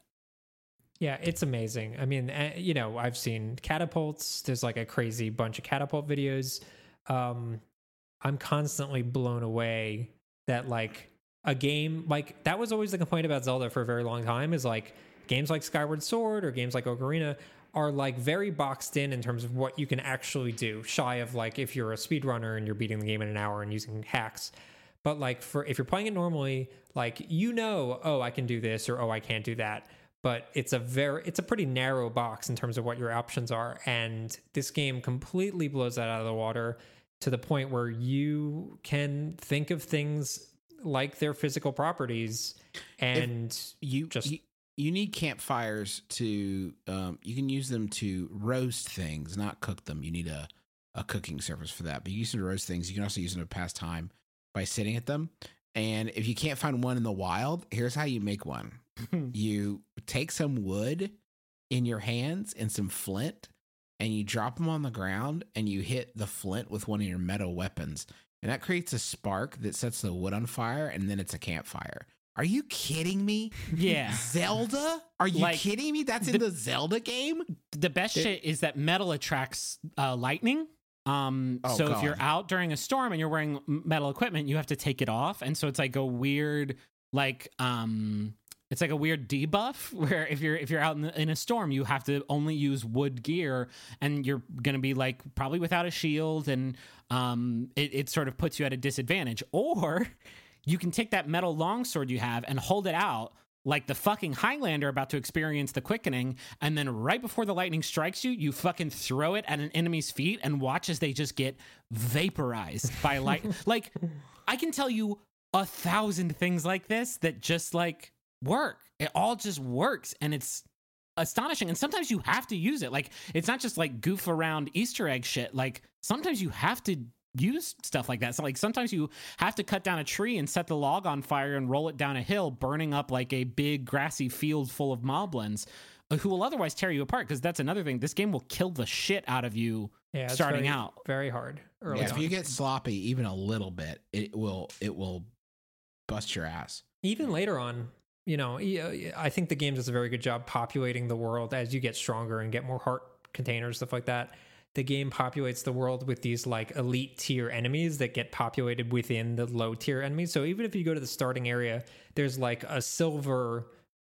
Yeah, it's amazing. I mean, uh, you know, I've seen catapults. There's like a crazy bunch of catapult videos. Um, I'm constantly blown away that like a game like that was always the complaint about Zelda for a very long time, is like games like Skyward Sword or games like Ocarina are like very boxed in in terms of what you can actually do, shy of like if you're a speedrunner and you're beating the game in an hour and using hacks. But like for if you're playing it normally, like, you know, oh, I can do this, or oh, I can't do that. But it's a very it's a pretty narrow box in terms of what your options are. And this game completely blows that out of the water to the point where you can think of things like their physical properties and You just you, you need campfires to um, you can use them to roast things, not cook them. You need a, a cooking surface for that. But you use them to roast things. You can also use them to pass time by sitting at them. And if you can't find one in the wild, here's how you make one. You take some wood in your hands and some flint, and you drop them on the ground, and you hit the flint with one of your metal weapons. And that creates a spark that sets the wood on fire, and then it's a campfire. Are you kidding me? Yeah. Zelda? Are you Like, kidding me? That's in the- the Zelda game? The best shit is that metal attracts uh, lightning. Um, Oh, so God. if you're out during a storm and you're wearing m- metal equipment, you have to take it off. And so it's like a weird, like, um, it's like a weird debuff where if you're if you're out in, the, in a storm, you have to only use wood gear, and you're gonna be like probably without a shield, and um, it, it sort of puts you at a disadvantage. Or you can take that metal longsword you have and hold it out like the fucking Highlander about to experience the quickening, and then right before the lightning strikes you, you fucking throw it at an enemy's feet and watch as they just get vaporized by light. Like, I can tell you a thousand things like this that just like work. It all just works, and it's astonishing. And sometimes you have to use it. Like, it's not just like goof around Easter egg shit. Like, sometimes you have to use stuff like that. So like sometimes you have to cut down a tree and set the log on fire and roll it down a hill, burning up like a big grassy field full of moblins uh, who will otherwise tear you apart. Because that's another thing, this game will kill the shit out of you yeah, it's starting very, out. very hard early Yeah, if on. you get sloppy even a little bit, it will it will bust your ass. Even later on, you know, y- I think the game does a very good job populating the world as you get stronger and get more heart containers, stuff like that. The game populates the world with these like elite tier enemies that get populated within the low tier enemies. So even if you go to the starting area, there's like a silver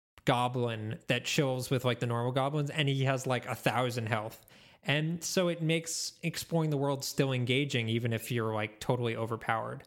goblin that chills with like the normal goblins, and he has like a thousand health. And so it makes exploring the world still engaging, even if you're like totally overpowered.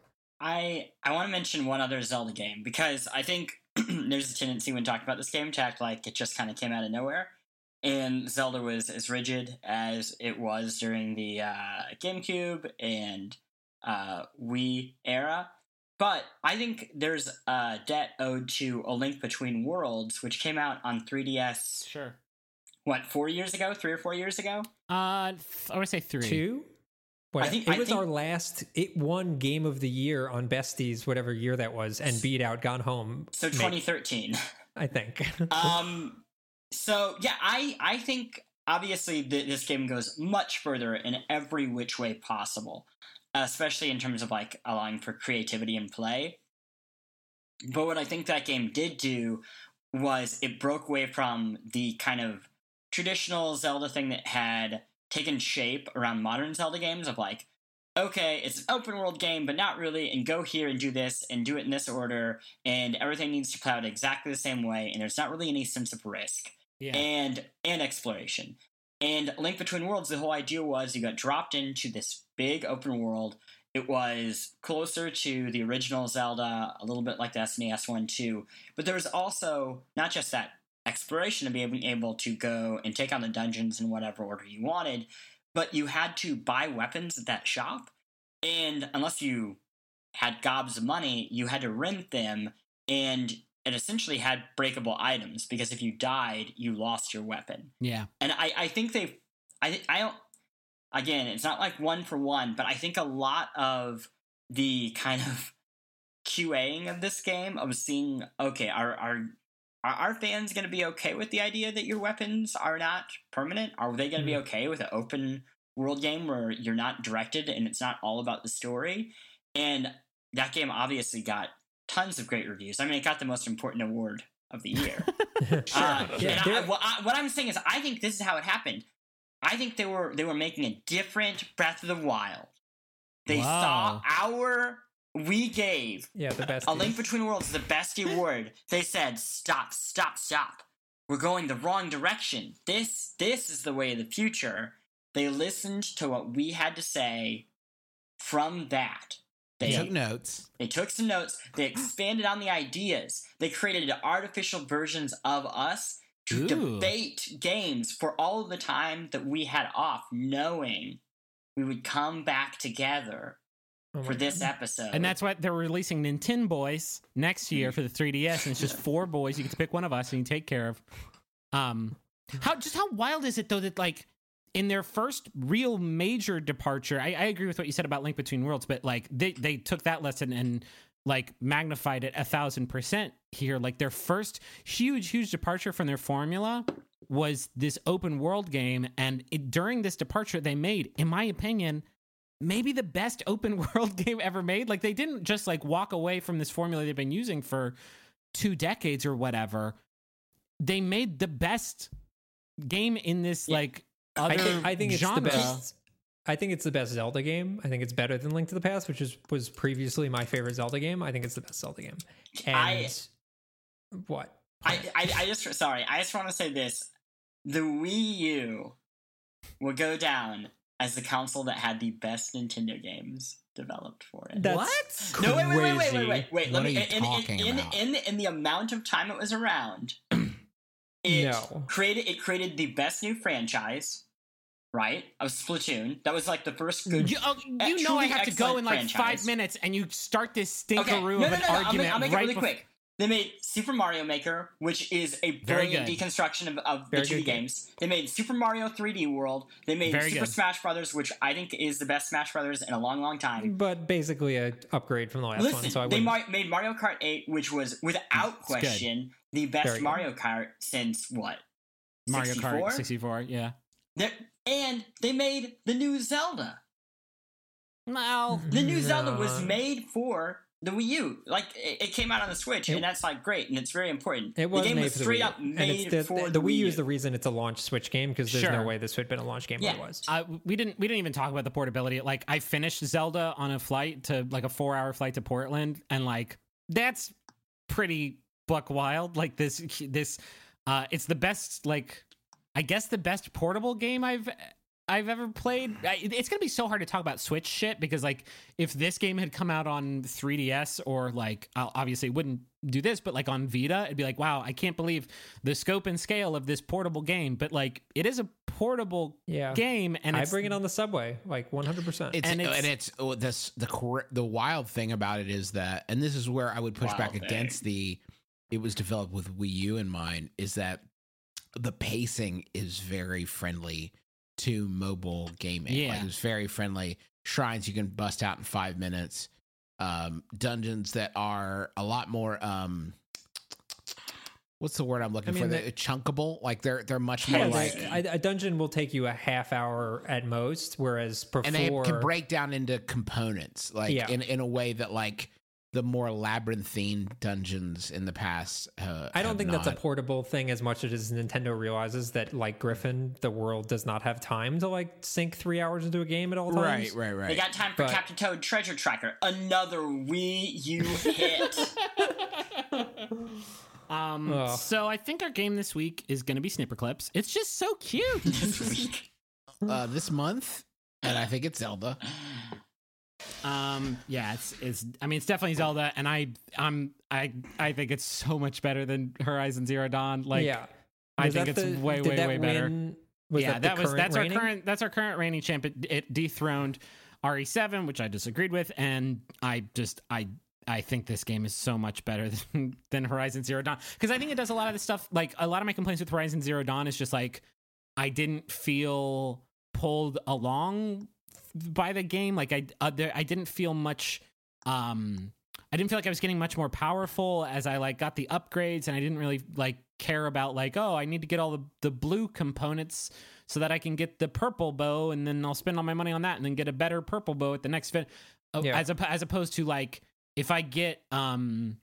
I I want to mention one other Zelda game, because I think there's a tendency when talking about this game to act like it just kind of came out of nowhere. And Zelda was as rigid as it was during the uh, GameCube and uh, Wii era. But I think there's a debt owed to A Link Between Worlds, which came out on three D S, Sure. what, four years ago? Three or four years ago? Uh, th- I would say three. Two? What, I think- it I was think- our last. It won Game of the Year on Besties, whatever year that was, and beat out Gone Home. So Make- twenty thirteen. I think. um, so, yeah, I, I think, obviously, th- this game goes much further in every which way possible, especially in terms of, like, allowing for creativity and play. But what I think that game did do was it broke away from the kind of traditional Zelda thing that had taken shape around modern Zelda games of like, okay, it's an open world game, but not really, and go here and do this and do it in this order, and everything needs to play out exactly the same way, and there's not really any sense of risk Yeah. and and exploration. And Link Between Worlds, the whole idea was you got dropped into this big open world. It was closer to the original Zelda, a little bit like the S N E S one too, but there was also not just that exploration of being able to go and take on the dungeons in whatever order you wanted, but you had to buy weapons at that shop, and unless you had gobs of money, you had to rent them, and it essentially had breakable items, because if you died, you lost your weapon. Yeah. And I, I think they've, I, I don't, again, it's not like one for one, but I think a lot of the kind of QAing of this game, of seeing, okay, are, are, are our fans going to be okay with the idea that your weapons are not permanent? Are they going to be okay with an open world game where you're not directed and it's not all about the story? And that game obviously got tons of great reviews. I mean, it got the most important award of the year. Sure. uh, Yeah, and I, what, I, what I'm saying is, I think this is how it happened. I think they were they were making a different Breath of the Wild. They Wow. saw our we gave Yeah, the best. A Link Between Worlds the best award. They said, "Stop, stop, stop! We're going the wrong direction. This this is the way of the future." They listened to what we had to say. From that, They they took notes. they took some notes. They expanded on the ideas. They created artificial versions of us to Ooh. debate games for all of the time that we had off, knowing we would come back together Oh my for this God. episode. And that's what they're releasing Nintendo Boys next year for the three D S, and it's just four boys. You get to pick one of us and you take care of. Um, how just how wild is it though that like in their first real major departure, I, I agree with what you said about Link Between Worlds, but like they they took that lesson and like magnified it a thousand percent here. Like their first huge huge departure from their formula was this open world game, and it, during this departure they made, in my opinion, maybe the best open world game ever made. Like they didn't just like walk away from this formula they've been using for two decades or whatever. They made the best game in this Yeah. like other I think, I think it's genre. the best. I think it's the best Zelda game. I think it's better than Link to the Past, which is was previously my favorite Zelda game. I think it's the best Zelda game. And I- what? I, I, I just sorry, I just want to say this: the Wii U will go down as the console that had the best Nintendo games developed for it. That's No, wait, wait, wait, wait, crazy. wait, wait, wait. What Let me. are you In, in, talking in, about? in, in the amount of time it was around, it No. created it created the best new franchise, right? Of Splatoon. That was like the first good. You, oh, you know truly I have to go excellent in like franchise. five minutes, and you start this Okay, no, stinkeroo no, of no, an no. I'll argument make, I'll make it right really bef- quick. They made Super Mario Maker, which is a Very brilliant good. deconstruction of, of the Very two D good game. games. They made Super Mario three D World. They made Very Super good. Smash Brothers, which I think is the best Smash Brothers in a long, long time. But basically a upgrade from the last Listen, one. So I they wouldn't. mar- made Mario Kart eight, which was without It's good. question the best Very good. Mario Kart since what? Mario sixty-four? Kart sixty-four. Yeah. They're- and they made the new Zelda. Well, The new Zelda was No. made for the Wii U. Like it, it came out on the Switch, It- and that's like great, and it's very important. It was the game made was for the straight Wii U. up And made it's the, for the, the, Wii U U. is the reason it's a launch Switch game because there's Sure. no way this would have been a launch game, Yeah. but it was. Uh, we didn't we didn't even talk about the portability. Like I finished Zelda on a flight to like a four hour flight to Portland, and like that's pretty buck wild. Like this this uh it's the best, like I guess the best portable game I've I've ever played. I, it's gonna be so hard to talk about Switch shit because like if this game had come out on three D S or like I'll, obviously it wouldn't do this, but like on Vita, it'd be like, wow, I can't believe the scope and scale of this portable game. But like it is a portable Yeah. game, and I it's, bring it on the subway, like one hundred percent. It's And and it's- it's, oh, this the cor- the wild thing about it is that, and this is where I would push Wild back thing. against the. It was developed with Wii U in mind. Is that the pacing is very friendly to mobile gaming. Yeah. Like it's very friendly. Shrines you can bust out in five minutes. Um, dungeons that are a lot more. Um, what's the word I'm looking I mean, for? the- They're chunkable. Like they're they're much more Yeah, like. a, a dungeon will take you a half hour at most, whereas before And they can break down into components like Yeah. in, in a way that like the more labyrinthine dungeons in the past. Uh, I don't have think that's a not. portable thing as much as Nintendo realizes that, like Griffin, the world does not have time to like sink three hours into a game at all times. Right, right, right. They got time for But- Captain Toad Treasure Tracker, another Wii U hit. Um, Ugh. so I think our game this week is going to be Snipper Clips. It's just so cute. this week. uh, this month, and I think it's Zelda. Um, yeah, it's it's. I mean, it's definitely Zelda, and I I'm I I think it's so much better than Horizon Zero Dawn. Like, yeah, I Was think that it's the- way did way that way better. win- Was yeah, that, the that was current that's reigning? our current that's our current reigning champ. It, it dethroned R E seven, which I disagreed with, and I just I. I think this game is so much better than, than Horizon Zero Dawn, because I think it does a lot of the stuff. Like, a lot of my complaints with Horizon Zero Dawn is just like I didn't feel pulled along by the game. Like I uh, there, I didn't feel much. Um, I didn't feel like I was getting much more powerful as I like got the upgrades, and I didn't really like care about like, oh, I need to get all the the blue components so that I can get the purple bow, and then I'll spend all my money on that, and then get a better purple bow at the next fit. Uh, Yeah. As a, as opposed to like, if I get um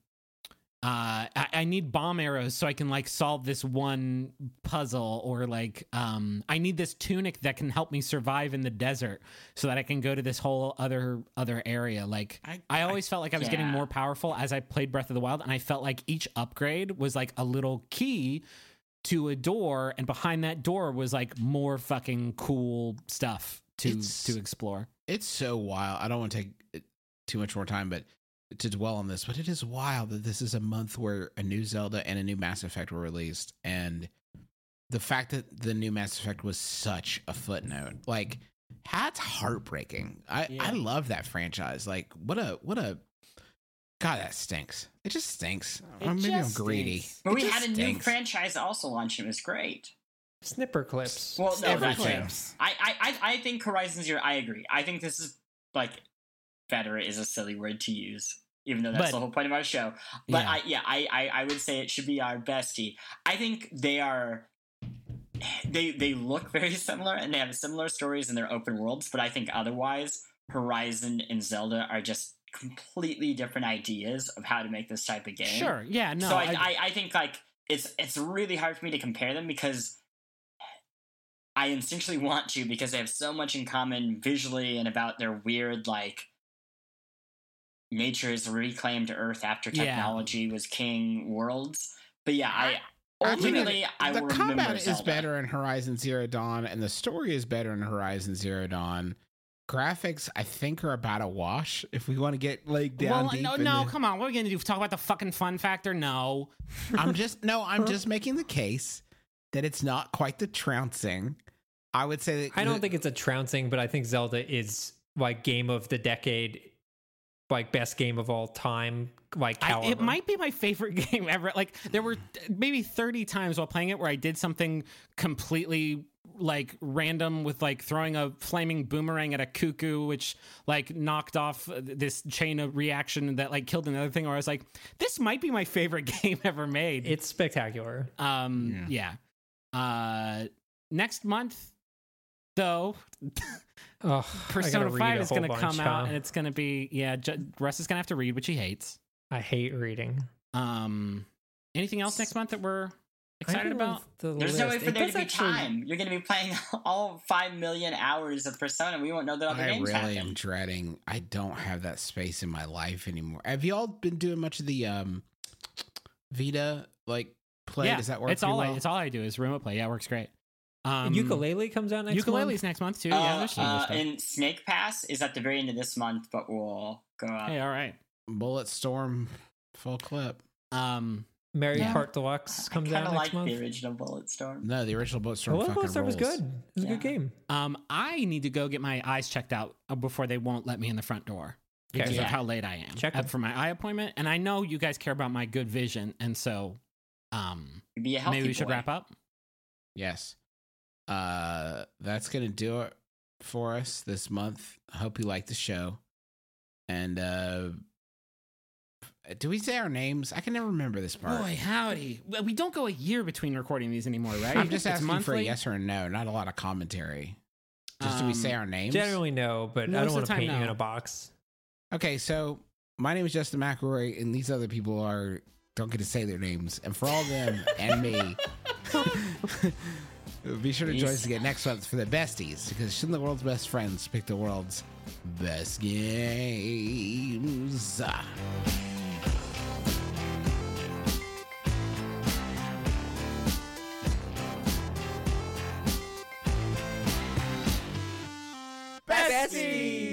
uh I, I need bomb arrows so I can like solve this one puzzle, or like um I need this tunic that can help me survive in the desert so that I can go to this whole other other area. Like I, I always felt like I was getting yeah. more powerful as I played Breath of the Wild, and I felt like each upgrade was like a little key to a door, and behind that door was like more fucking cool stuff to It's- to explore. It's so wild. I don't want to take uh, too much more time, but to dwell on this, but it is wild that this is a month where a new Zelda and a new Mass Effect were released, and the fact that the new Mass Effect was such a footnote, like, that's heartbreaking. I Yeah. I love that franchise. Like, what a what a God, that stinks. It just stinks. It Or maybe I'm just greedy. stinks. But It we just had a new stinks. franchise also launch, and it was great. Snipper clips. Well, no, Every that's it. clips. I, I, I, I think Horizon Zero. I agree. I think this is like better is a silly word to use, even though that's But- the whole point of our show. But Yeah. I, yeah, I, I, I would say it should be our bestie. I think they are. They they look very similar, and they have similar stories in their open worlds. But I think otherwise, Horizon and Zelda are just completely different ideas of how to make this type of game. Sure, yeah, no. so I, I- I, I think like it's it's really hard for me to compare them because I instinctually want to, because they have so much in common visually and about their weird like nature's reclaimed Earth after Yeah. technology was king worlds. But yeah, I I think ultimately I, the will remember combat is Zelda. better in Horizon Zero Dawn, and the story is better in Horizon Zero Dawn. Graphics, I think, are about a wash. If we want to get like down well, deep, no, in no, the- come on. What are we gonna do? Talk about the fucking fun factor? No. I'm just no, I'm just making the case that it's not quite the trouncing. I would say that I don't the- think it's a trouncing, but I think Zelda is like game of the decade, like best game of all time. Like I, caliber. it might be my favorite game ever. Like there were maybe thirty times while playing it where I did something completely like random, with like throwing a flaming boomerang at a cuckoo, which like knocked off this chain of reaction that like killed another thing. Where I was like, this might be my favorite game ever made. It's spectacular. Um, yeah. Uh, next month, though, Oh, Persona five is going to come out, and it's going to be yeah. Ju- Russ is going to have to read, which he hates. I hate reading. Um, anything else next month that we're excited about? The There's no way list. for It there does to be actually- time. You're going to be playing all five million hours of Persona. We won't know that other I games really happen. am dreading. I don't have that space in my life anymore. Have you all been doing much of the um Vita like play? Yeah, Does that work? it's pretty all I, well? it's all I do is remote play. Yeah, it works great. Um, And Ukulele comes out next Ukulele's month. next month too. yeah, Uh, there's some other uh, stuff. and Snake Pass is at the very end of this month, but we'll go up. Hey, all right. Bullet Storm full clip. Um, Mario Yeah. Kart Deluxe comes I out kind next of like month. the original Bulletstorm. No, the original Bullet Storm Oh, fucking Bulletstorm was rules. good. It was a good Yeah. game. um, I need to go get my eyes checked out uh, before they won't let me in the front door because Okay. of Yeah. how late I am Check uh, 'em. for my eye appointment. And I know you guys care about my good vision, and so um, You'd be a healthy maybe we should boy. wrap up. Yes. Uh, that's gonna do it for us this month. I hope you like the show. And uh, do we say our names? I can never remember this part. Boy, howdy. Well, we don't go a year between recording these anymore, right? I'm just It's asking for a monthly. yes or a no, not a lot of commentary. Just do we say Um, our names? Generally, no, but I Most don't of want the to time, paint you in no. a box. Okay, so my name is Justin McElroy, and these other people are don't get to say their names. And for all of them and me, be sure to join us again next month for the besties, because shouldn't the world's best friends pick the world's best games? Besties!